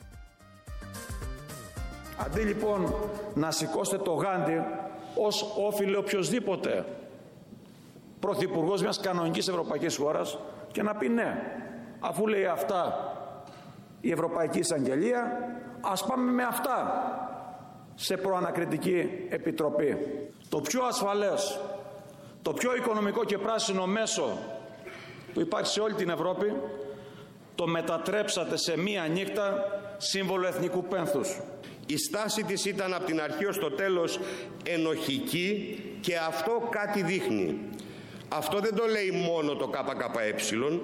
Αντί λοιπόν να σηκώσετε το γάντι ως όφιλε οποιοσδήποτε πρωθυπουργός μιας κανονικής ευρωπαϊκής χώρας και να πει ναι, αφού λέει αυτά η Ευρωπαϊκή Εισαγγελία, ας πάμε με αυτά σε προανακριτική επιτροπή. Το πιο ασφαλές, το πιο οικονομικό και πράσινο μέσο που υπάρχει σε όλη την Ευρώπη το μετατρέψατε σε μία νύχτα σύμβολο εθνικού πένθους. Η στάση της ήταν από την αρχή ως το τέλος ενοχική και αυτό κάτι δείχνει. Αυτό δεν το λέει μόνο το ΚΚΕ,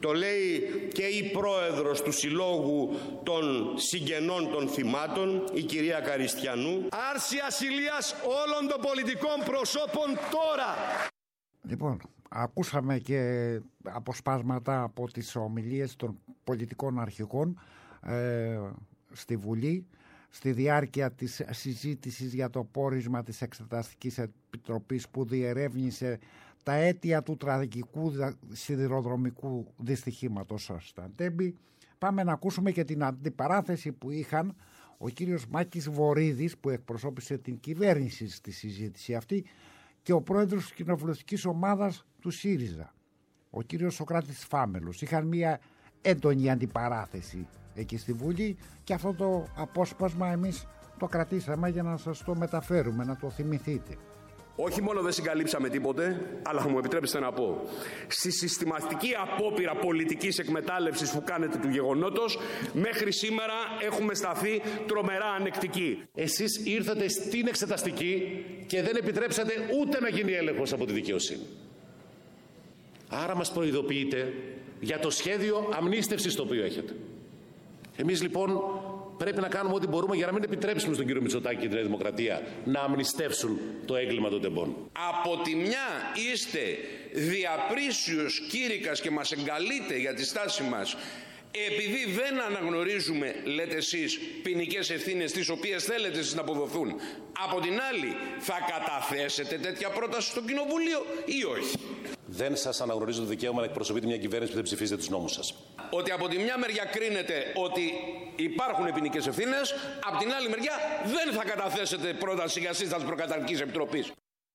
Το λέει και η πρόεδρος του Συλλόγου των Συγγενών των Θυμάτων, η κυρία Καριστιανού. Άρση ασυλίας όλων των πολιτικών προσώπων τώρα. Λοιπόν, ακούσαμε και αποσπάσματα από τις ομιλίες των πολιτικών αρχηγών στη Βουλή στη διάρκεια της συζήτησης για το πόρισμα της Εξεταστικής Επιτροπής που διερεύνησε τα αίτια του τραγικού σιδηροδρομικού δυστυχήματος στο Σταντέμπι. Πάμε να ακούσουμε και την αντιπαράθεση που είχαν ο κύριος Μάκης Βορίδης, που εκπροσώπησε την κυβέρνηση στη συζήτηση αυτή, και ο πρόεδρος της κοινοβουλευτικής ομάδας του ΣΥΡΙΖΑ, ο κύριος Σωκράτης Φάμελος. Είχαν μια έντονη αντιπαράθεση εκεί στη Βουλή και αυτό το απόσπασμα εμείς το κρατήσαμε για να σας το μεταφέρουμε, να το θυμηθείτε. Όχι μόνο δεν συγκαλύψαμε τίποτε, αλλά θα μου επιτρέψετε να πω, στη συστηματική απόπειρα πολιτικής εκμετάλλευσης που κάνετε του γεγονότος, μέχρι σήμερα έχουμε σταθεί τρομερά ανεκτικοί. Εσείς ήρθατε στην εξεταστική και δεν επιτρέψατε ούτε να γίνει έλεγχος από τη δικαιοσύνη. Άρα μας προειδοποιείτε για το σχέδιο αμνίστευσης το οποίο έχετε. Εμείς λοιπόν πρέπει να κάνουμε ό,τι μπορούμε για να μην επιτρέψουμε στον κύριο Μητσοτάκη και την Νέα Δημοκρατία να αμνηστεύσουν το έγκλημα των τεμπών. Από τη μια είστε διαπρίσιος κήρυκας και μας εγκαλείτε για τη στάση μας, επειδή δεν αναγνωρίζουμε, λέτε εσείς, ποινικές ευθύνες τις οποίες θέλετε εσείς να αποδοθούν. Από την άλλη, θα καταθέσετε τέτοια πρόταση στο Κοινοβούλιο ή όχι? Δεν σας αναγνωρίζω το δικαίωμα να εκπροσωπείτε μια κυβέρνηση που δεν ψηφίζετε τους νόμους σας. Ότι από τη μια μεριά κρίνετε ότι υπάρχουν ποινικές ευθύνες, από την άλλη μεριά δεν θα καταθέσετε πρόταση για σύσταση προκαταρκτικής επιτροπής.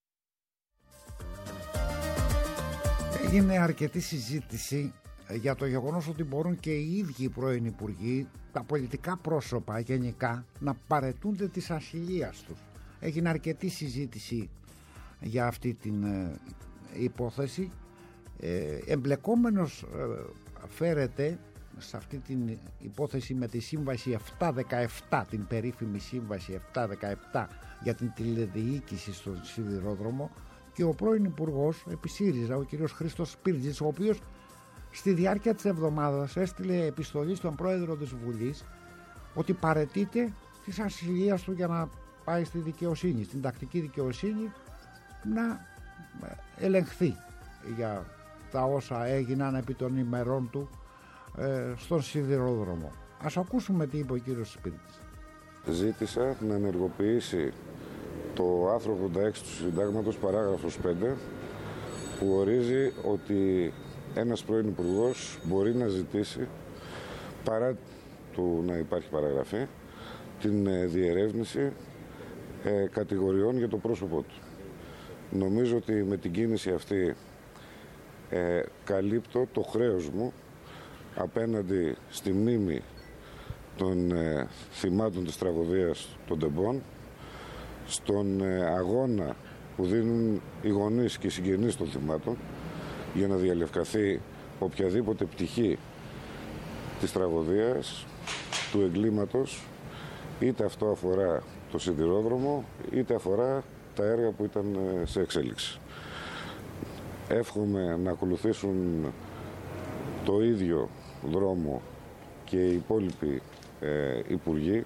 Έγινε αρκετή συζήτηση για το γεγονός ότι μπορούν και οι ίδιοι οι πρώην υπουργοί, τα πολιτικά πρόσωπα γενικά, να παραιτούνται της ασυλίας τους. Έγινε αρκετή συζήτηση για αυτή την υπόθεση. Εμπλεκόμενος φέρεται σε αυτή την υπόθεση με τη σύμβαση 717, την περίφημη σύμβαση 717 για την τηλεδιοίκηση στον σιδηρόδρομο, και ο πρώην υπουργός επί ΣΥΡΙΖΑ, ο κ. Χρήστος Σπίρτζης, ο οποίος στη διάρκεια της εβδομάδας έστειλε επιστολή στον πρόεδρο της Βουλής ότι παραιτείται της ασυλίας του για να πάει στη δικαιοσύνη, στην τακτική δικαιοσύνη, να ελεγχθεί για τα όσα έγιναν επί των ημερών του στον σιδηρόδρομο. Ας ακούσουμε τι είπε ο κύριος Σπίρτζης. Ζήτησα να ενεργοποιήσει το άρθρο 86 του Συντάγματος, παράγραφος 5, που ορίζει ότι ένας πρώην υπουργός μπορεί να ζητήσει, παρά του να υπάρχει παραγραφή, την διερεύνηση κατηγοριών για το πρόσωπό του. Νομίζω ότι με την κίνηση αυτή καλύπτω το χρέος μου απέναντι στη μνήμη των θυμάτων της τραγωδίας των τεμπών, στον αγώνα που δίνουν οι γονείς και οι συγγενείς των θυμάτων για να διαλευκαθεί οποιαδήποτε πτυχή της τραγωδίας, του εγκλήματος, είτε αυτό αφορά το σιδηρόδρομο, είτε αφορά τα έργα που ήταν σε εξέλιξη. Εύχομαι να ακολουθήσουν το ίδιο δρόμο και οι υπόλοιποι υπουργοί.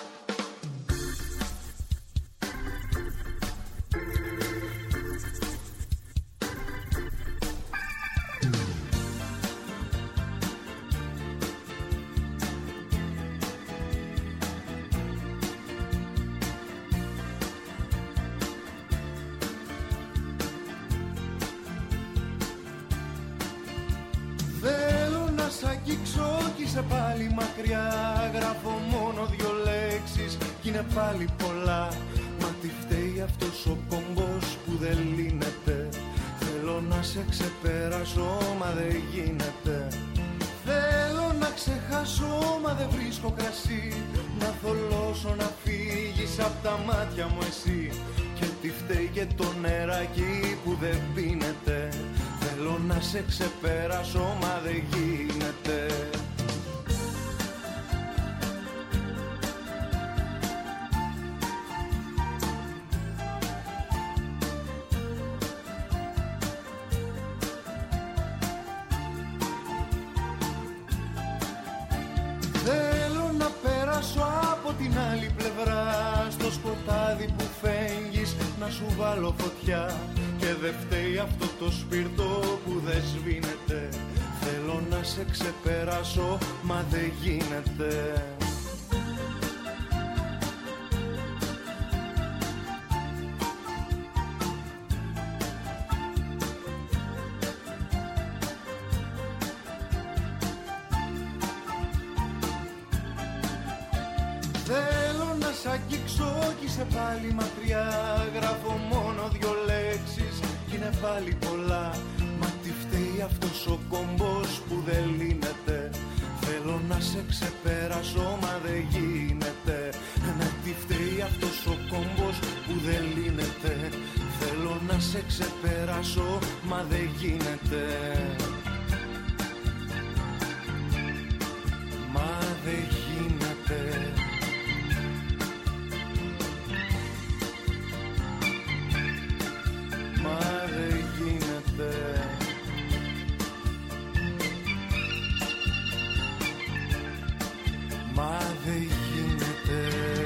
Πάλι πολλά, μα τι φταίει αυτός ο κόμπος που δεν λύνεται. Θέλω να σε ξεπεράσω, μα δεν γίνεται. Θέλω να ξεχάσω, μα δεν βρίσκω κρασί. Να θολώσω, να φύγεις απ' τα μάτια μου εσύ. Και τι φταίει και το νεράκι που δεν πίνεται. Θέλω να σε ξεπεράσω, μα δεν γίνεται. να σου βάλω φωτιά και δεν φταίει αυτό το σπίρτο που δεν σβήνεται. Θέλω να σε ξεπεράσω, μα δεν γίνεται. Θέλω να σ' αγγίξω κι είσαι πάλι μακριά. Γράφω μόνο 2 λέξεις κι είναι πάλι πολλά. Μα τι φταίει αυτός ο κόμπος που δεν λύνεται. Θέλω να σε ξεπεράσω μα δεν γίνεται. Μα τι φταίει αυτός ο κόμπος που δεν λύνεται. Θέλω να σε ξεπεράσω μα δεν γίνεται. Μα δεν γίνεται. Μα δεν γίνεται. Μα δεν γίνεται.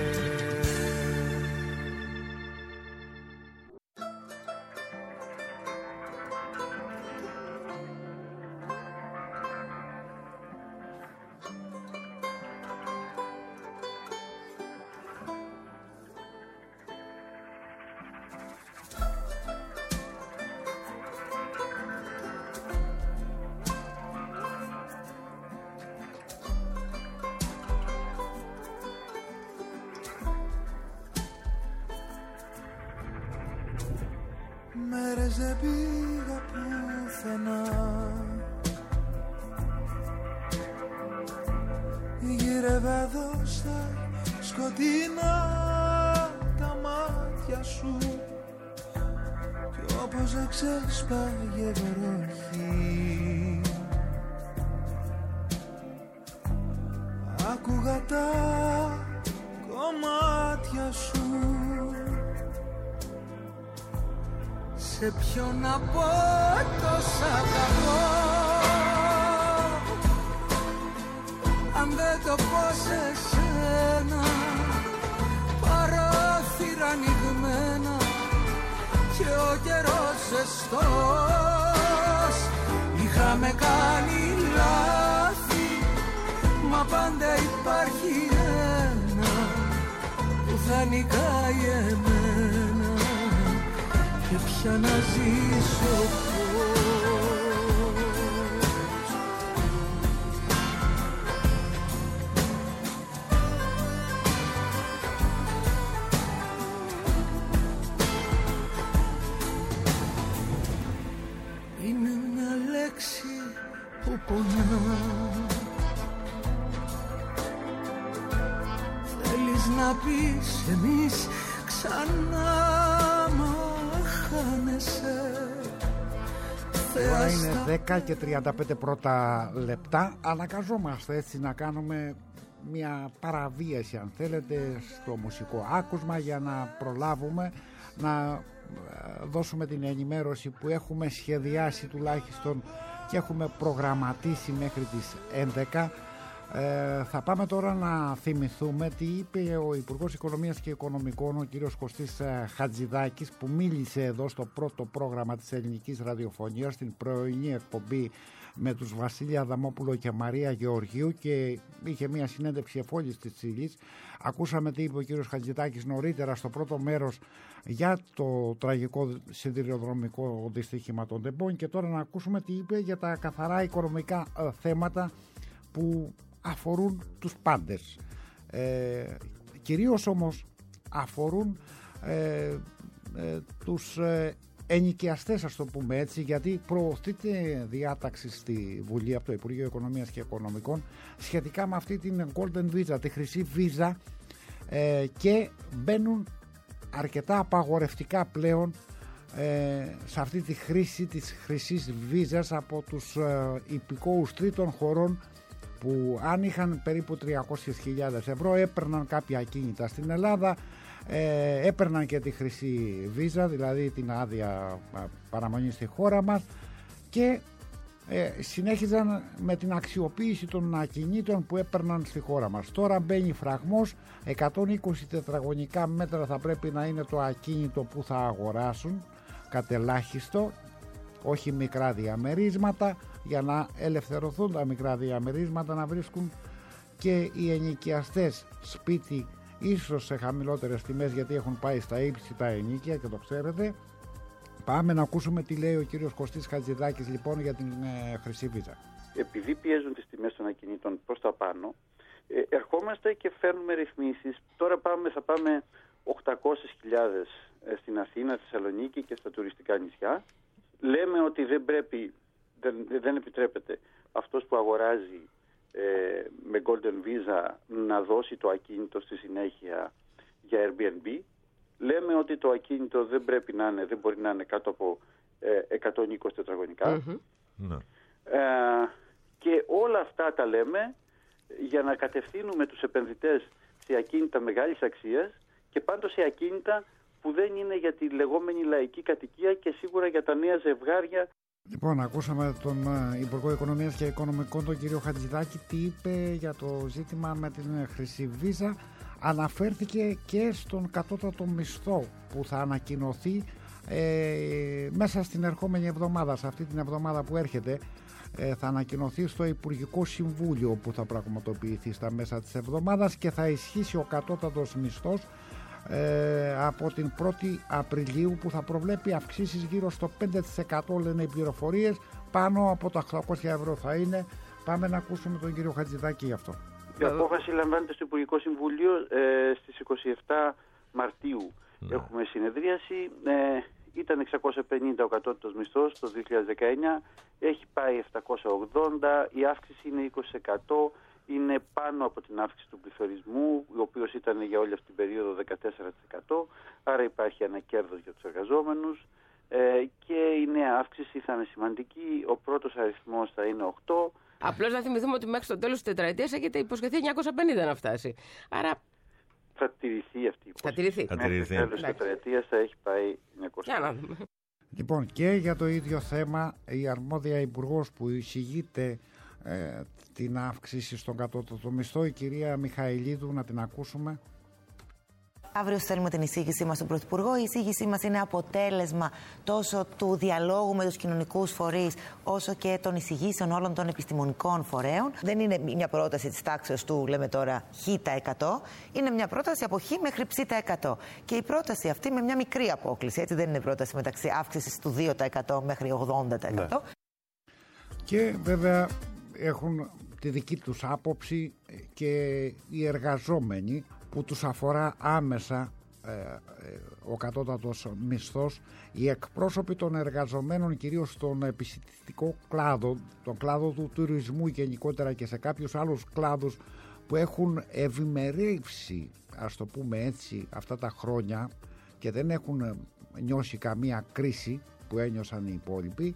Μέρες δεν πήγα πουθενά. Γύρευα εδώ στα σκοτεινά τα μάτια σου κι όπως εξέσπαγε βροχή άκουγα τα κομμάτια σου. Σε ποιον να πω το σ' αγαπώ αν δεν το πω σε σένα. Παράθυρα ανοιγμένα και ο καιρός ζεστός. Είχαμε κάνει λάθη μα πάντα υπάρχει ένα που θα νικάει εμένα και πια να ζήσω πώς. Είναι μια λέξη που πονά. Θέλεις να πεις εμείς ξανά μα χάνεσαι. Τώρα είναι 10 και 35 πρώτα λεπτά. Αναγκαζόμαστε έτσι να κάνουμε μια παραβίαση αν θέλετε στο μουσικό άκουσμα για να προλάβουμε να δώσουμε την ενημέρωση που έχουμε σχεδιάσει τουλάχιστον και έχουμε προγραμματίσει μέχρι τις 11. Θα πάμε τώρα να θυμηθούμε τι είπε ο Υπουργός Οικονομίας και Οικονομικών, ο κύριος Κωστής Χατζηδάκης, που μίλησε εδώ στο πρώτο πρόγραμμα της ελληνικής ραδιοφωνίας, στην πρωινή εκπομπή με τους Βασίλη Αδαμόπουλο και Μαρία Γεωργίου, και είχε μια συνέντευξη εφόλης της ύλης. Ακούσαμε τι είπε ο κύριος Χατζηδάκης νωρίτερα στο πρώτο μέρος για το τραγικό σιδηροδρομικό δυστύχημα των τεμπών, και τώρα να ακούσουμε τι είπε για τα καθαρά οικονομικά θέματα που αφορούν τους πάντες. Κυρίως όμως αφορούν τους ενοικιαστές, ας το πούμε έτσι, γιατί προωθείται διάταξη στη Βουλή από το Υπουργείο Οικονομίας και Οικονομικών σχετικά με αυτή την Golden Visa, τη χρυσή βίζα, και μπαίνουν αρκετά απαγορευτικά πλέον σε αυτή τη χρήση της χρυσής βίζας από τους υπηκόους τρίτων χωρών που αν είχαν περίπου 300.000 ευρώ έπαιρναν κάποια ακίνητα στην Ελλάδα, έπαιρναν και τη χρυσή βίζα, δηλαδή την άδεια παραμονή στη χώρα μας, και συνέχιζαν με την αξιοποίηση των ακινήτων που έπαιρναν στη χώρα μας. Τώρα μπαίνει φραγμός, 120 τετραγωνικά μέτρα θα πρέπει να είναι το ακίνητο που θα αγοράσουν, κατελάχιστο, όχι μικρά διαμερίσματα, για να ελευθερωθούν τα μικρά διαμερίσματα, να βρίσκουν και οι ενοικιαστές σπίτι ίσως σε χαμηλότερες τιμές, γιατί έχουν πάει στα ύψη τα ενοίκια και το ξέρετε. Πάμε να ακούσουμε τι λέει ο κύριος Κωστής Χατζηδάκης λοιπόν για την Χρυσή Βίζα. Επειδή πιέζουν τις τιμές των ακινήτων προς τα πάνω, ερχόμαστε και φέρνουμε ρυθμίσεις. Τώρα θα πάμε 800.000 στην Αθήνα, Θεσσαλονίκη και στα τουριστικά νησιά. Λέμε ότι δεν επιτρέπεται αυτός που αγοράζει με Golden Visa να δώσει το ακίνητο στη συνέχεια για Airbnb. Λέμε ότι το ακίνητο δεν μπορεί να είναι κάτω από 120 τετραγωνικά. Ναι. Και όλα αυτά τα λέμε για να κατευθύνουμε τους επενδυτές σε ακίνητα μεγάλης αξίας και πάντως σε ακίνητα που δεν είναι για τη λεγόμενη λαϊκή κατοικία και σίγουρα για τα νέα ζευγάρια. Λοιπόν, ακούσαμε τον Υπουργό Οικονομίας και Οικονομικών, τον κύριο Χατζηδάκη, τι είπε για το ζήτημα με την Χρυσή Βίζα. Αναφέρθηκε και στον κατώτατο μισθό που θα ανακοινωθεί μέσα στην ερχόμενη εβδομάδα, σε αυτή την εβδομάδα που έρχεται. Θα ανακοινωθεί στο Υπουργικό Συμβούλιο που θα πραγματοποιηθεί στα μέσα της εβδομάδας και θα ισχύσει ο κατώτατος μισθός από την 1η Απριλίου, που θα προβλέπει αυξήσεις γύρω στο 5%, λένε οι πληροφορίες. Πάνω από τα 800 ευρώ θα είναι. Πάμε να ακούσουμε τον κύριο Χατζηδάκη γι' αυτό. Η απόφαση λαμβάνεται στο Υπουργικό Συμβούλιο στις 27 Μαρτίου. Έχουμε συνεδρίαση. Ήταν 650 ο κατώτατος μισθός το 2019, έχει πάει 780, η αύξηση είναι 20%, είναι πάνω από την αύξηση του πληθωρισμού, ο οποίος ήταν για όλη αυτή την περίοδο 14%, άρα υπάρχει ένα κέρδος για τους εργαζόμενους και η νέα αύξηση θα είναι σημαντική, ο πρώτος αριθμός θα είναι 8. Απλώς να θυμηθούμε ότι μέχρι το τέλος της τετραετίας έχετε υποσχεθεί 950 να φτάσει, άρα... Θα τηρηθεί αυτή η υπόσχεση. Μέχρι τέλος της τετραετίας θα έχει πάει 900. Λοιπόν, και για το ίδιο θέμα η αρμόδια υπουργός που εισηγείται την αύξηση στον κατώτατο μισθό, η κυρία Μιχαηλίδου, να την ακούσουμε. Αύριο στέλνουμε την εισήγησή μας στον Πρωθυπουργό. Η εισήγησή μας είναι αποτέλεσμα τόσο του διαλόγου με τους κοινωνικούς φορείς, όσο και των εισηγήσεων όλων των επιστημονικών φορέων. Δεν είναι μια πρόταση της τάξης του, λέμε τώρα, χ%. Είναι μια πρόταση από χ μέχρι ψ%. Και η πρόταση αυτή με μια μικρή απόκληση. Έτσι, δεν είναι πρόταση μεταξύ αύξησης του 2% μέχρι 80%. Ναι. Και βέβαια έχουν τη δική τους άποψη και οι εργαζόμενοι, που τους αφορά άμεσα ο κατώτατος μισθός. Οι εκπρόσωποι των εργαζομένων, κυρίως στον επιστημιστικό κλάδο, τον κλάδο του τουρισμού γενικότερα και σε κάποιους άλλους κλάδους που έχουν ευημερεύσει, ας το πούμε έτσι, αυτά τα χρόνια και δεν έχουν νιώσει καμία κρίση που ένιωσαν οι υπόλοιποι,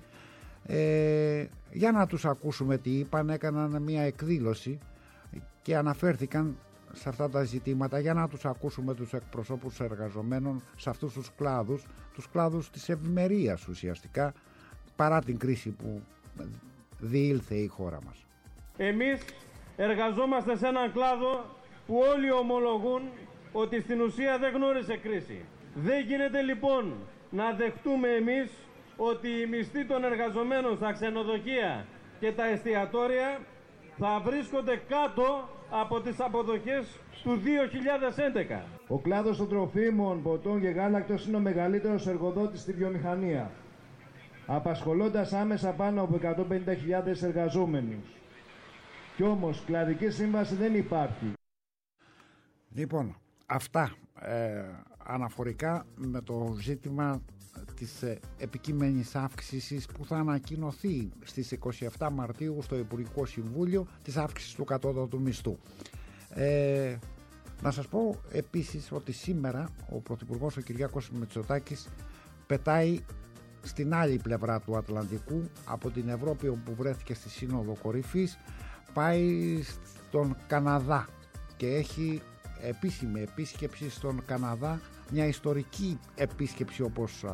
για να τους ακούσουμε τι είπαν. Έκαναν μια εκδήλωση και αναφέρθηκαν σε αυτά τα ζητήματα, για να τους ακούσουμε τους εκπροσώπους εργαζομένων σε αυτούς τους κλάδους της ευημερίας ουσιαστικά, παρά την κρίση που διήλθε η χώρα μας. Εμείς εργαζόμαστε σε έναν κλάδο που όλοι ομολογούν ότι στην ουσία δεν γνώρισε κρίση. Δεν γίνεται λοιπόν να δεχτούμε εμείς ότι οι μισθοί των εργαζομένων στα ξενοδοχεία και τα εστιατόρια θα βρίσκονται κάτω από τις αποδοχές του 2011. Ο κλάδος των τροφίμων, ποτών και γάλακτος είναι ο μεγαλύτερος εργοδότης στη βιομηχανία, απασχολώντας άμεσα πάνω από 150.000 εργαζόμενους. Κι όμως κλαδική σύμβαση δεν υπάρχει. Λοιπόν, αυτά αναφορικά με το ζήτημα της επικείμενης αύξησης που θα ανακοινωθεί στις 27 Μαρτίου στο Υπουργικό Συμβούλιο, της αύξησης του κατώτατου μισθού. Να σας πω επίσης ότι σήμερα ο Πρωθυπουργός, ο Κυριάκος Μητσοτάκης, πετάει στην άλλη πλευρά του Ατλαντικού, από την Ευρώπη όπου βρέθηκε στη Σύνοδο Κορυφής, πάει στον Καναδά και έχει επίσημη επίσκεψη στον Καναδά, μια ιστορική επίσκεψη όπως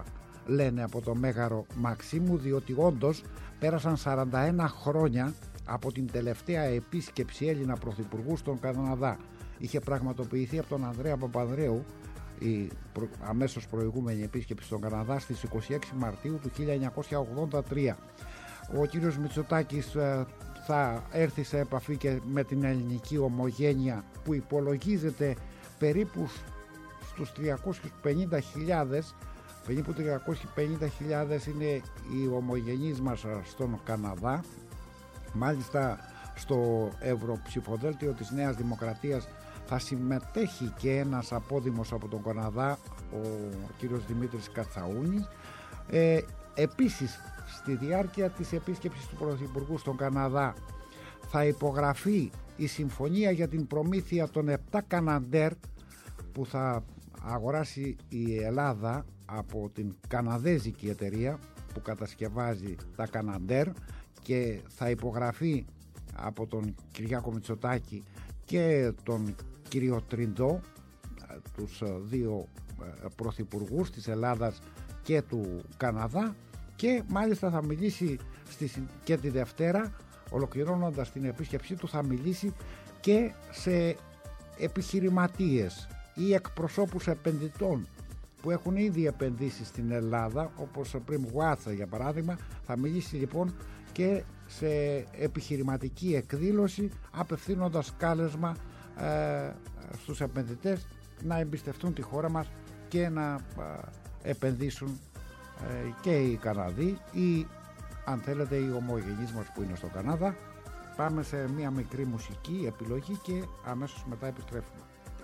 λένε από το Μέγαρο Μαξίμου, διότι όντως πέρασαν 41 χρόνια από την τελευταία επίσκεψη Έλληνα πρωθυπουργού στον Καναδά. Είχε πραγματοποιηθεί από τον Ανδρέα Παπανδρέου η αμέσως προηγούμενη επίσκεψη στον Καναδά στις 26 Μαρτίου του 1983. Ο κύριος Μητσοτάκης θα έρθει σε επαφή και με την ελληνική ομογένεια που υπολογίζεται περίπου στους 350.000, περίπου 350.000 είναι οι ομογενείς μας στον Καναδά. Μάλιστα στο Ευρωψηφοδέλτιο της Νέας Δημοκρατίας θα συμμετέχει και ένας απόδημος από τον Καναδά, ο κύριος Δημήτρης Κατσαούνης. Επίσης στη διάρκεια της επίσκεψης του Πρωθυπουργού στον Καναδά θα υπογραφεί η συμφωνία για την προμήθεια των 7 Καναντέρ που θα αγοράσει η Ελλάδα από την καναδέζικη εταιρεία που κατασκευάζει τα Καναντέρ, και θα υπογραφεί από τον Κυριάκο Μητσοτάκη και τον κύριο Τριντό, τους δύο πρωθυπουργούς της Ελλάδας και του Καναδά, και μάλιστα θα μιλήσει και τη Δευτέρα, ολοκληρώνοντας την επίσκεψή του, θα μιλήσει και σε επιχειρηματίες ή εκπροσώπους επενδυτών που έχουν ήδη επενδύσει στην Ελλάδα, όπως ο Πριμ Γουάτσα για παράδειγμα. Θα μιλήσει λοιπόν και σε επιχειρηματική εκδήλωση, απευθύνοντας κάλεσμα στους επενδυτές να εμπιστευτούν τη χώρα μας και να επενδύσουν και οι Καναδοί ή αν θέλετε οι ομογενείς μας που είναι στο Καναδά. Πάμε σε μια μικρή μουσική επιλογή και αμέσως μετά επιστρέφουμε.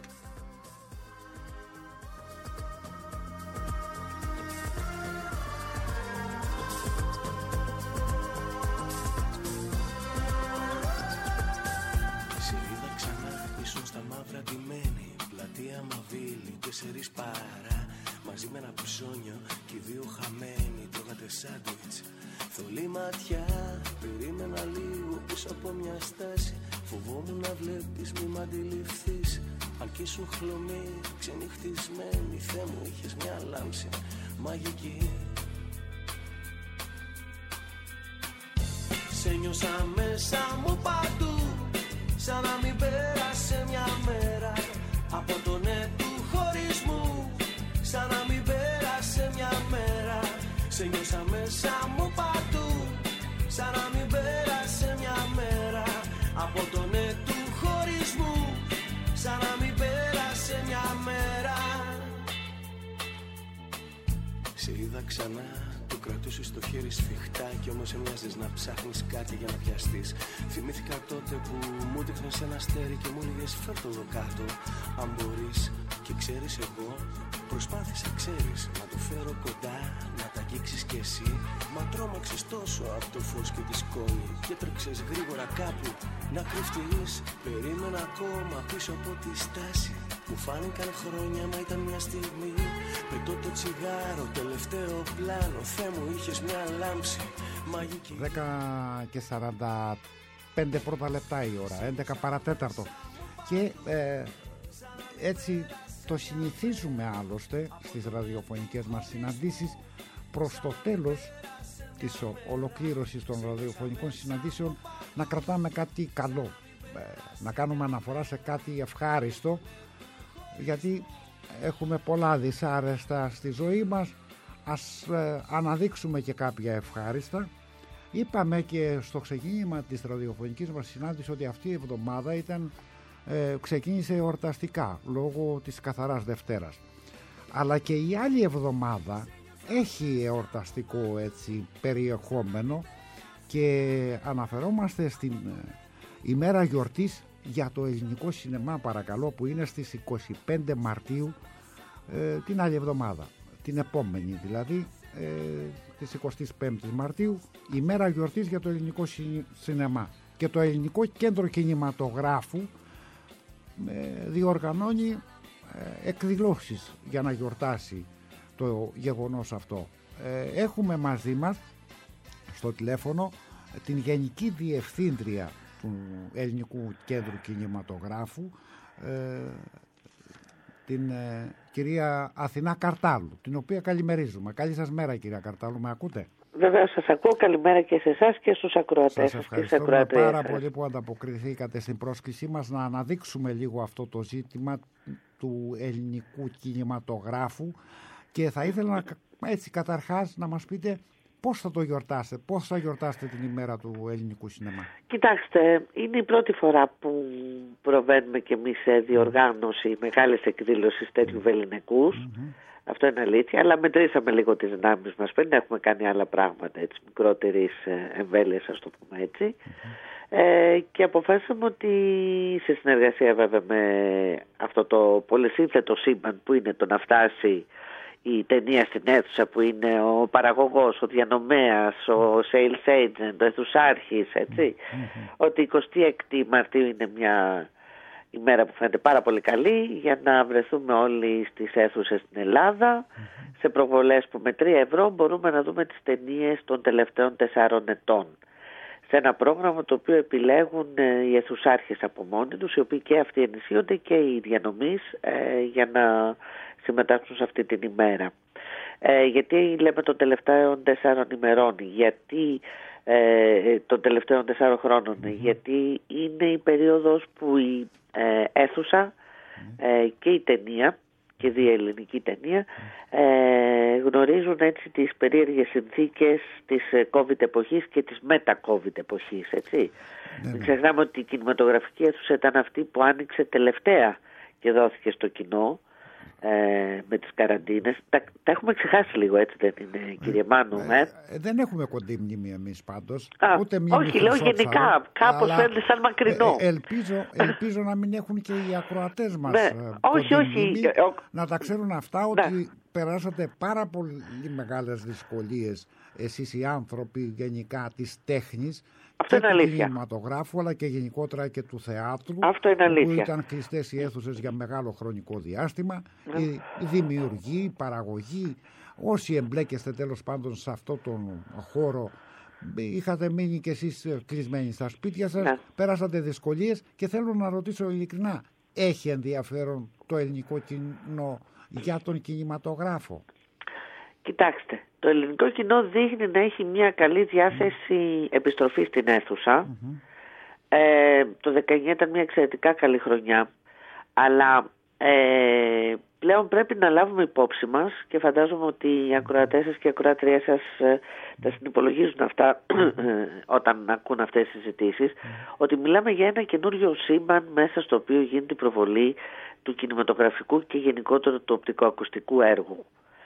Μαζί με ένα ψώνιο και οι δύο χαμένοι τρώγατε σάντουιτς. Θολή ματιά, περίμενα λίγο πίσω από μια στάση. Φοβόμουν να βλέπεις, μη μ' αντιληφθείς. Αν κι ήσουν χλωμή, ξενυχτισμένη, Θεέ μου είχες μια λάμψη μαγική. Σε νιώσα μέσα μου παντού, σαν να μην πέρασε μια μέρα από το ναι του χωρισμού. Σαν να μην πέρασε μια μέρα, σε νιώσα μέσα μου παντού. Σαν να μην πέρασε μια μέρα από το ναι του χωρισμού. Σαν να μην πέρασε μια μέρα. Σε είδα ξανά, το κρατούσες στο χέρι σφιχτά κι όμως έμοιαζες να ψάχνεις κάτι για να πιαστείς. Θυμήθηκα τότε που μου δείχνες ένα αστέρι και μου έλεγες φέρ' το εδώ κάτω αν μπορείς. Και ξέρεις εγώ προσπάθησα, ξέρεις, να το φέρω κοντά, να τα αγγίξεις κι εσύ. Μα τρόμαξες τόσο από το φως και τη σκόνη και τρέξες γρήγορα κάπου να κρυφτείς. Περίμενα ακόμα πίσω από τη στάση. Μου φάνηκαν χρόνια μα ήταν μια στιγμή. Πετώ το τσιγάρο, τελευταίο πλάνο. Θεέ μου είχες μια λάμψη μαγική. 10 και 45 πρώτα λεπτά η ώρα, 11 παρατέταρτο. Και έτσι το συνηθίζουμε άλλωστε στις ραδιοφωνικές μας συναντήσεις, προς το τέλος της ολοκλήρωσης των ραδιοφωνικών συναντήσεων να κρατάμε κάτι καλό, να κάνουμε αναφορά σε κάτι ευχάριστο, γιατί έχουμε πολλά δυσάρεστα στη ζωή μας. Ας αναδείξουμε και κάποια ευχάριστα. Είπαμε και στο ξεκίνημα της ραδιοφωνικής μας συνάντησης ότι αυτή η εβδομάδα ξεκίνησε εορταστικά λόγω της Καθαράς Δευτέρας, αλλά και η άλλη εβδομάδα έχει εορταστικό έτσι περιεχόμενο και αναφερόμαστε στην ημέρα γιορτής για το ελληνικό σινεμά, παρακαλώ, που είναι στις 25 Μαρτίου την άλλη εβδομάδα, την επόμενη δηλαδή, της 25ης Μαρτίου, ημέρα γιορτής για το ελληνικό σινεμά. Και το Ελληνικό Κέντρο Κινηματογράφου διοργανώνει εκδηλώσεις για να γιορτάσει το γεγονός αυτό. Έχουμε μαζί μας στο τηλέφωνο την Γενική Διευθύντρια του Ελληνικού Κέντρου Κινηματογράφου, την κυρία Αθηνά Καρτάλου, την οποία καλημερίζουμε. Καλή σας μέρα, κυρία Καρτάλου, με ακούτε? Βέβαια, σας ακούω. Καλημέρα και σε εσάς και στους ακροατές σας. Σας ευχαριστούμε πάρα πολύ που ανταποκριθήκατε στην πρόσκλησή μας να αναδείξουμε λίγο αυτό το ζήτημα του ελληνικού κινηματογράφου, και θα ήθελα έτσι καταρχάς να μας πείτε πώς θα το γιορτάσετε, πώς θα γιορτάσετε την ημέρα του ελληνικού σινεμά. Κοιτάξτε, είναι η πρώτη φορά που προβαίνουμε και εμείς σε διοργάνωση μεγάλης εκδήλωσης τέτοιου βελληνικούς. Αυτό είναι αλήθεια, αλλά μετρήσαμε λίγο τις δυνάμεις μας πριν, έχουμε κάνει άλλα πράγματα έτσι, μικρότερης εμβέλειας, ας το πούμε έτσι. Και αποφάσισαμε ότι σε συνεργασία βέβαια με αυτό το πολυσύνθετο σύμπαν που είναι το να φτάσει η ταινία στην αίθουσα, που είναι ο παραγωγός, ο διανομέας, ο sales agent, ο αιθουσάρχης, έτσι. Ότι 26 Μαρτίου είναι μια ημέρα που φαίνεται πάρα πολύ καλή για να βρεθούμε όλοι στις αίθουσες στην Ελλάδα. Σε προβολές που με 3 ευρώ μπορούμε να δούμε τις ταινίες των τελευταίων 4 ετών. Σε ένα πρόγραμμα το οποίο επιλέγουν οι αιθουσάρχες από μόνοι τους, οι οποίοι και αυτοί ενισχύονται και οι διανομείς για να συμμετάσχουν σε αυτή την ημέρα. Γιατί λέμε των τελευταίων 4 ημερών, γιατί των τελευταίων 4 χρόνων, γιατί είναι η περίοδος που η αίθουσα και η ταινία και η διελληνική ταινία γνωρίζουν έτσι τις περίεργες συνθήκες της COVID εποχής και της μετα-COVID εποχής, έτσι. Μην ξεχνάμε ότι η κινηματογραφική αίθουσα ήταν αυτή που άνοιξε τελευταία και δόθηκε στο κοινό με τις καραντίνες. Τα έχουμε ξεχάσει λίγο, έτσι δεν είναι, κύριε Μάνου? Δεν έχουμε κοντή μνήμη εμείς πάντως. Όχι, λέω γενικά, κάπως φαίνεται σαν μακρινό. Ελπίζω να μην έχουν και οι ακροατές μας όχι. Να τα ξέρουν αυτά, ότι περάσατε πάρα πολύ μεγάλες δυσκολίες εσείς οι άνθρωποι γενικά της τέχνης, και του κινηματογράφου, αλλά και γενικότερα και του θεάτρου. Αυτό είναι αλήθεια. Που ήταν κλειστές οι αίθουσες για μεγάλο χρονικό διάστημα. Οι δημιουργοί, η παραγωγή, όσοι εμπλέκεστε τέλος πάντων σε αυτό τον χώρο, είχατε μείνει κι εσείς κλεισμένοι στα σπίτια σας, πέρασατε δυσκολίες, και θέλω να ρωτήσω ειλικρινά, έχει ενδιαφέρον το ελληνικό κοινό για τον κινηματογράφο? Κοιτάξτε, το ελληνικό κοινό δείχνει να έχει μια καλή διάθεση επιστροφή στην αίθουσα. Το 19 ήταν μια εξαιρετικά καλή χρονιά, αλλά πλέον πρέπει να λάβουμε υπόψη μας, και φαντάζομαι ότι οι ακροατές σας και οι ακροατρίες σας τα συνυπολογίζουν αυτά όταν ακούν αυτές τις συζητήσεις, ότι μιλάμε για ένα καινούριο σύμπαν μέσα στο οποίο γίνεται η προβολή του κινηματογραφικού και γενικότερα του οπτικοακουστικού έργου.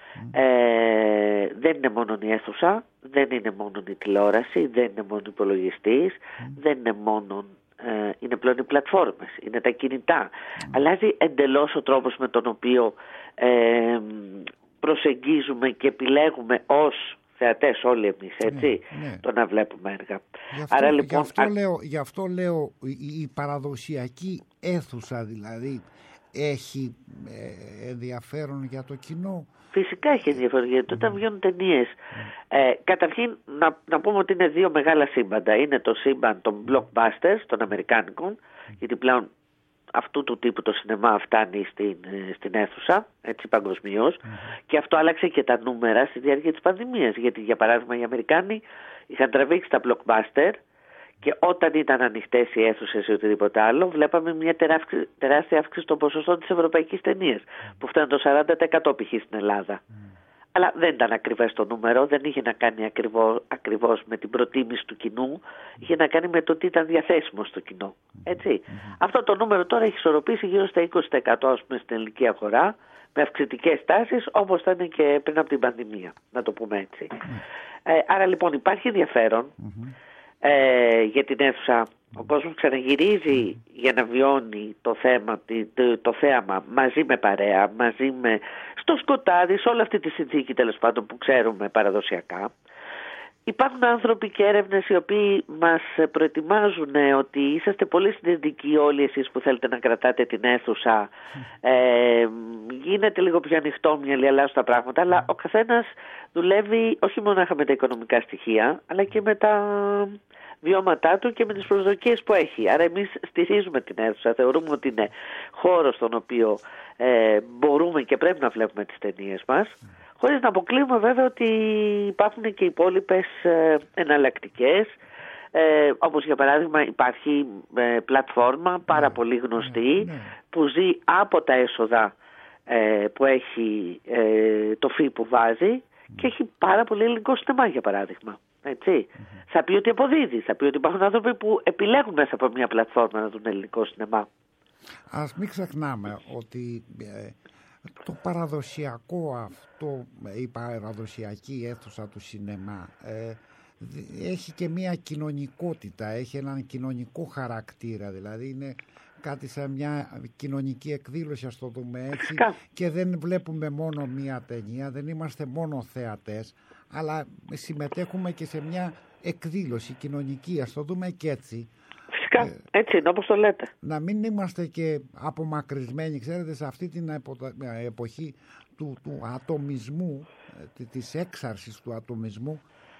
Δεν είναι μόνο η αίθουσα, δεν είναι μόνο η τηλεόραση, δεν είναι μόνο ο υπολογιστής, δεν είναι μόνο, είναι πλέον οι πλατφόρμες, είναι τα κινητά. Αλλάζει εντελώς ο τρόπος με τον οποίο προσεγγίζουμε και επιλέγουμε ως θεατές όλοι εμείς, έτσι, το να βλέπουμε έργα. Άρα, λοιπόν, γι' αυτό λέω η παραδοσιακή αίθουσα δηλαδή έχει ενδιαφέρον για το κοινό. Φυσικά έχει ενδιαφέρον, γιατί όταν βγαίνουν ταινίες, καταρχήν να πούμε ότι είναι 2 μεγάλα σύμπαντα. Είναι το σύμπαν των blockbusters, των αμερικάνικων, γιατί πλέον αυτού του τύπου το σινεμά φτάνει στην αίθουσα, έτσι, παγκοσμίως, και αυτό άλλαξε και τα νούμερα στη διάρκεια της πανδημίας, γιατί για παράδειγμα οι Αμερικάνοι είχαν τραβήξει τα blockbuster, και όταν ήταν ανοιχτές οι αίθουσες ή οτιδήποτε άλλο, βλέπαμε μια τεράστια αύξηση των ποσοστών της ευρωπαϊκής ταινίας, που φτάνει το 40% π.χ. στην Ελλάδα. Αλλά δεν ήταν ακριβές το νούμερο, δεν είχε να κάνει ακριβώς με την προτίμηση του κοινού, είχε να κάνει με το τι ήταν διαθέσιμο στο κοινό. Έτσι. Αυτό το νούμερο τώρα έχει ισορροπήσει γύρω στα 20% ας πούμε, στην ελληνική αγορά, με αυξητικές τάσεις, όπως ήταν και πριν από την πανδημία, να το πούμε έτσι. Άρα λοιπόν υπάρχει ενδιαφέρον. Για την αίθουσα. Ο κόσμος ξαναγυρίζει για να βιώνει το θέαμα μαζί με παρέα, μαζί με στο σκοτάδι, σε όλη αυτή τη συνθήκη τέλος πάντων που ξέρουμε παραδοσιακά. Υπάρχουν άνθρωποι και έρευνες οι οποίοι μας προετοιμάζουν ότι είσαστε πολύ συνδετικοί όλοι εσείς που θέλετε να κρατάτε την αίθουσα. Γίνεται λίγο πιο ανοιχτόμυαλοι, αλλάζουν τα πράγματα, αλλά ο καθένας δουλεύει όχι μόνο με τα οικονομικά στοιχεία, αλλά και με τα βιώματά του και με τις προσδοκίες που έχει. Άρα εμείς στηρίζουμε την αίθουσα, θεωρούμε ότι είναι χώρος στον οποίο μπορούμε και πρέπει να βλέπουμε τις ταινίες μας, χωρίς να αποκλείουμε βέβαια ότι υπάρχουν και υπόλοιπες εναλλακτικές, όπως για παράδειγμα υπάρχει πλατφόρμα πάρα πολύ γνωστή που ζει από τα έσοδα που έχει το φι που βάζει και έχει πάρα πολύ ελληνικό σινεμά για παράδειγμα. Έτσι. Θα πει ότι αποδίδει, θα πει ότι υπάρχουν άνθρωποι που επιλέγουν μέσα από μια πλατφόρμα να δουν ελληνικό σινεμά. Ας μην ξεχνάμε ότι το παραδοσιακό αυτό, η παραδοσιακή αίθουσα του σινεμά έχει και μια κοινωνικότητα, έχει έναν κοινωνικό χαρακτήρα, δηλαδή είναι κάτι σαν μια κοινωνική εκδήλωση, ας το δούμε έτσι, και δεν βλέπουμε μόνο μια ταινία, δεν είμαστε μόνο θεατές, αλλά συμμετέχουμε και σε μια εκδήλωση κοινωνική, ας το δούμε και έτσι. Φυσικά, έτσι είναι όπως το λέτε. Να μην είμαστε και απομακρυσμένοι, ξέρετε, σε αυτή την εποχή του ατομισμού, της έξαρσης του ατομισμού.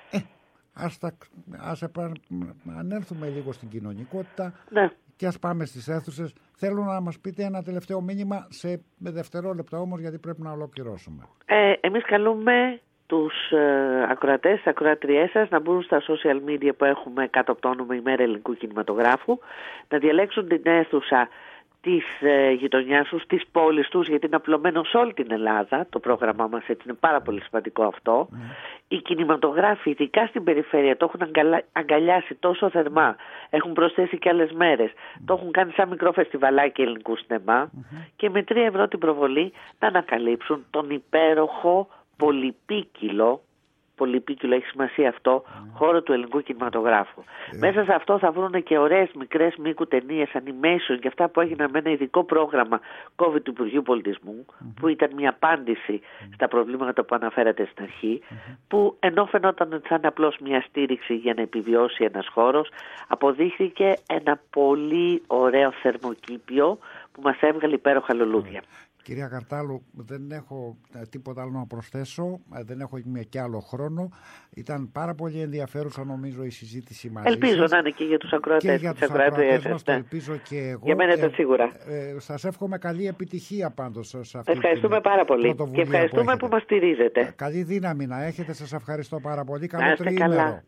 Ας ανέλθουμε λίγο στην κοινωνικότητα και ας πάμε στις αίθουσες. Θέλω να μας πείτε ένα τελευταίο μήνυμα σε δευτερόλεπτα όμως, γιατί πρέπει να ολοκληρώσουμε. Εμείς καλούμε τους ακροατές, τις ακροατριές σας να μπουν στα social media που έχουμε κάτω από το όνομα ημέρα ελληνικού κινηματογράφου, να διαλέξουν την αίθουσα της γειτονιάς τους, της πόλης τους, γιατί είναι απλωμένο σε όλη την Ελλάδα το πρόγραμμά μας, έτσι είναι πάρα πολύ σημαντικό αυτό. Οι κινηματογράφοι, ειδικά στην περιφέρεια, το έχουν αγκαλιάσει τόσο θερμά, έχουν προσθέσει και άλλες μέρες, το έχουν κάνει σαν μικρό φεστιβαλάκι ελληνικού σινεμά και με 3 ευρώ την προβολή να ανακαλύψουν τον υπέροχο πολυπίκυλο, έχει σημασία αυτό, χώρο του ελληνικού κινηματογράφου. Μέσα σε αυτό θα βρουν και ωραίες μικρές μήκου ταινίες, animation και αυτά που έγιναν με ένα ειδικό πρόγραμμα COVID του Υπουργείου Πολιτισμού, που ήταν μια απάντηση στα προβλήματα που αναφέρατε στην αρχή, που ενώ φαινόταν ότι θα είναι απλώς μια στήριξη για να επιβιώσει ένας χώρος, αποδείχθηκε ένα πολύ ωραίο θερμοκήπιο που μας έβγαλε υπέροχα λουλούδια. Κυρία Καρτάλου, δεν έχω τίποτα άλλο να προσθέσω, δεν έχω και άλλο χρόνο. Ήταν πάρα πολύ ενδιαφέρουσα νομίζω η συζήτηση μαζί σας. Ελπίζω να είναι και για τους ακροατές. Και για τους ακροατές μας, το ελπίζω και εγώ. Για μένα ήταν σίγουρα. Σας εύχομαι καλή επιτυχία πάντως σε αυτή. Ευχαριστούμε πάρα πολύ και ευχαριστούμε που μας στηρίζετε. Καλή δύναμη να έχετε, σας ευχαριστώ πάρα πολύ. Καλό τριήμερο. Καλά.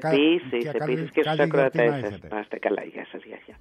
Επίσης και στους ακροατές σας. Να είστε καλά. Γεια σας. Γεια.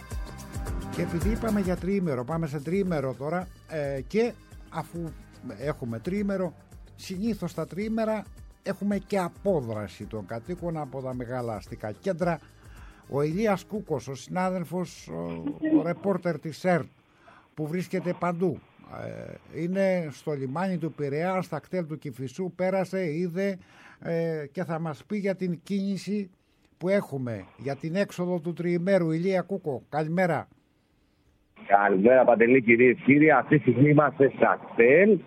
Και επειδή είπαμε για τριήμερο, πάμε σε τριήμερο τώρα και αφού έχουμε τριήμερο, συνήθως στα τριήμερα έχουμε και απόδραση των κατοίκων από τα μεγάλα αστικά κέντρα. Ο Ηλίας Κούκος, ο συνάδελφος, ο ρεπόρτερ της ΕΡΤ που βρίσκεται παντού, είναι στο λιμάνι του Πειραιά, στα κτέλ του Κηφισού, πέρασε, είδε και θα μας πει για την κίνηση που έχουμε, για την έξοδο του τριημέρου. Ηλία Κούκο, καλημέρα. Καλημέρα Παντελή, κυρίες και κύριοι. Αυτή τη στιγμή είμαστε στα κτέλ.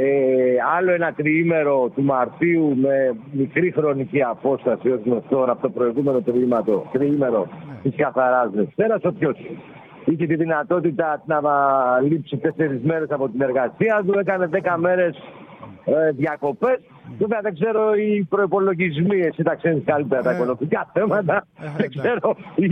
Άλλο ένα τριήμερο του Μαρτίου με μικρή χρονική απόσταση ως γνωστό από το προηγούμενο τριήμερο της καθαράς Δευτέρας. Όποιος είχε τη δυνατότητα να λείψει 4 μέρες από την εργασία του, έκανε 10 μέρες διακοπές. Βέβαια δεν ξέρω οι προϋπολογισμοί, εσύ τα ξέρεις καλύτερα τα οικονομικά θέματα, δεν ξέρω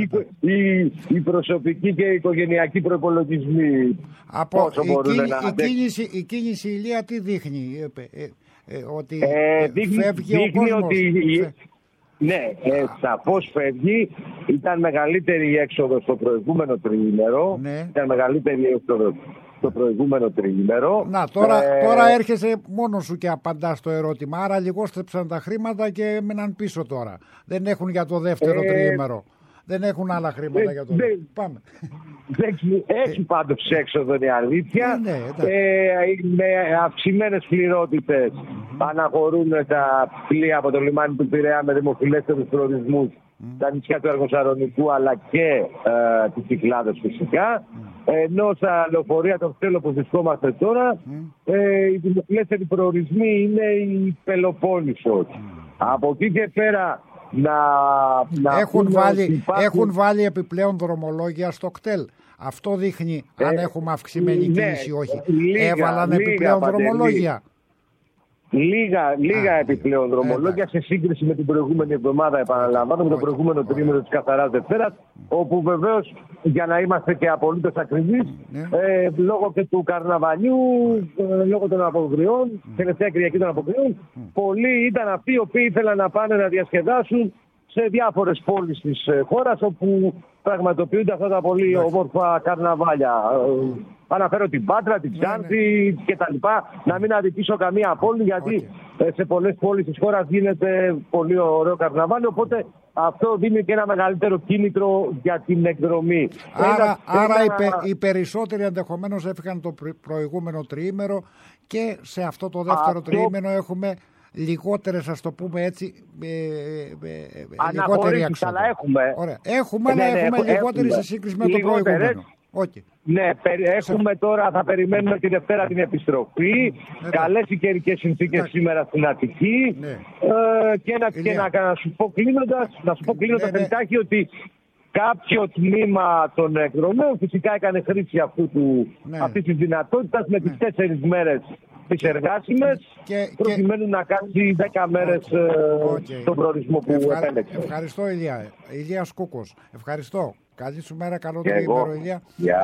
οι προσωπικοί και οι οικογενειακοί προϋπολογισμοί πόσο μπορούν να η κίνηση Ηλία τι δείχνει, ότι φεύγει δείχνει ο κόσμος. Ναι, σαφώς φεύγει. Ήταν μεγαλύτερη η έξοδο στο προηγούμενο τριήμερο. Ήταν μεγαλύτερη η έξοδο το προηγούμενο τριήμερο. Να, τώρα έρχεσαι μόνος σου και απαντάς το ερώτημα. Άρα λιγόστεψαν τα χρήματα και έμειναν πίσω τώρα. Δεν έχουν για το δεύτερο τριήμερο. Δεν έχουν άλλα χρήματα για το δεύτερο. Πάμε. Έχει πάντως έξοδο, είναι αλήθεια. Με αυξημένες πληρότητες αναχωρούν τα πλοία από το λιμάνι του Πειραιά με δημοφιλέστερους προορισμούς, τα νησιά του Αργοσαρονικού αλλά και τις Κυκλάδες φυσικά. Ενώ στα λεωφορεία των Στέλων που βρισκόμαστε τώρα, οι δημοφιλέστεροι προορισμοί είναι η Πελοπόννησος. Από εκεί και πέρα έχουν βάλει επιπλέον δρομολόγια στο κτέλ. Αυτό δείχνει αν έχουμε αυξημένη κίνηση ή όχι. Έβαλαν επιπλέον δρομολόγια. Λίγα επιπλέον δρομολόγια σε σύγκριση με την προηγούμενη εβδομάδα, επαναλαμβάνω, με το προηγούμενο τρίμηνο της Καθαράς Δευτέρας, όπου βεβαίως, για να είμαστε και απολύτως ακριβείς, λόγω και του καρναβαλιού, λόγω των αποκριών, τελευταία Κυριακή των αποκριών, πολλοί ήταν αυτοί οι οποίοι ήθελαν να πάνε να διασκεδάσουν σε διάφορες πόλεις της χώρας, όπου πραγματοποιούνται αυτά τα πολύ όμορφα καρναβάλια. Αναφέρω την Πάτρα, την Ξάνθη κτλ. Να μην αδικήσω καμία πόλη, γιατί σε πολλές πόλεις της χώρας γίνεται πολύ ωραίο καρναβάλι. Οπότε αυτό δίνει και ένα μεγαλύτερο κίνητρο για την εκδρομή. Άρα οι περισσότεροι ενδεχομένως έφυγαν το προηγούμενο τριήμερο και σε αυτό το δεύτερο τριήμερο έχουμε λιγότερες, ας το πούμε έτσι, λιγότερη έξοδο. Αλλά έχουμε. Ωραία. Έχουμε λιγότερη σε σύγκριση με το προηγούμενο. Okay. Ναι, έχουμε τώρα, θα περιμένουμε τη Δευτέρα την επιστροφή. Καλές οι καιρικές συνθήκες σήμερα στην Αττική. Να σου πω κλείνοντας εντάχει ότι κάποιο τμήμα των εκδρομέων φυσικά έκανε χρήση αυτής της δυνατότητας με τις 4 μέρες τις εργάσιμες, προκειμένου να κάνει 10 μέρες τον προορισμό που επέλεξε. Ευχαριστώ, Ηλία. Ηλίας Κούκος. Ευχαριστώ. Καλή σου μέρα, καλό τριήμερο, Ηλία.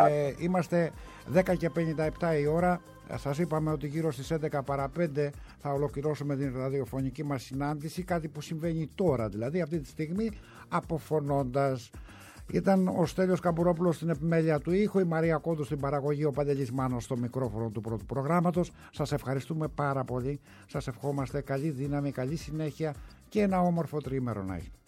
Είμαστε 10 και 57 η ώρα. Σας είπαμε ότι γύρω στις 11 παρά 5 θα ολοκληρώσουμε την ραδιοφωνική μας συνάντηση, κάτι που συμβαίνει τώρα, δηλαδή αυτή τη στιγμή, αποφωνώντας. Ήταν ο Στέλιος Καμπουρόπουλος στην επιμέλεια του ήχου, η Μαρία Κόντου στην παραγωγή, ο Παντελής Μάνος στο μικρόφωνο του πρώτου προγράμματος. Σας ευχαριστούμε πάρα πολύ. Σας ευχόμαστε καλή δύναμη, καλή συνέχεια και ένα όμορφο τριήμερο να έχει.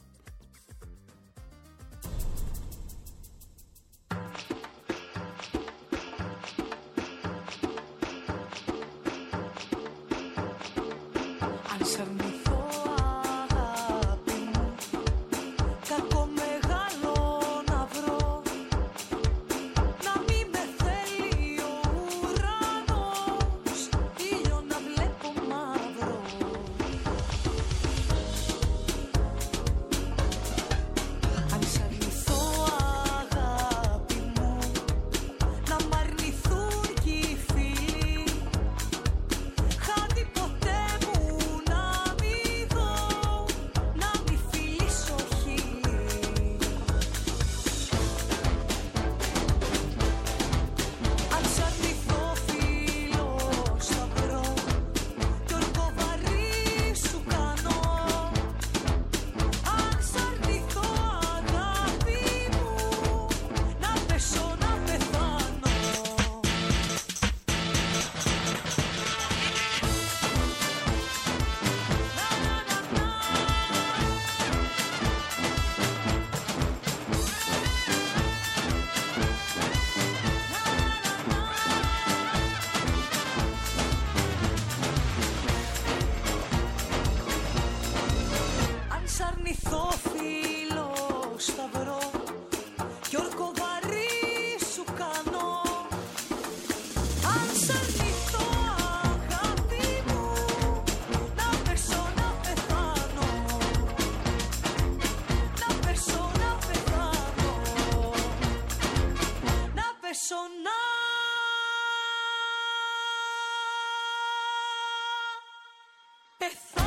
Πεθάνω.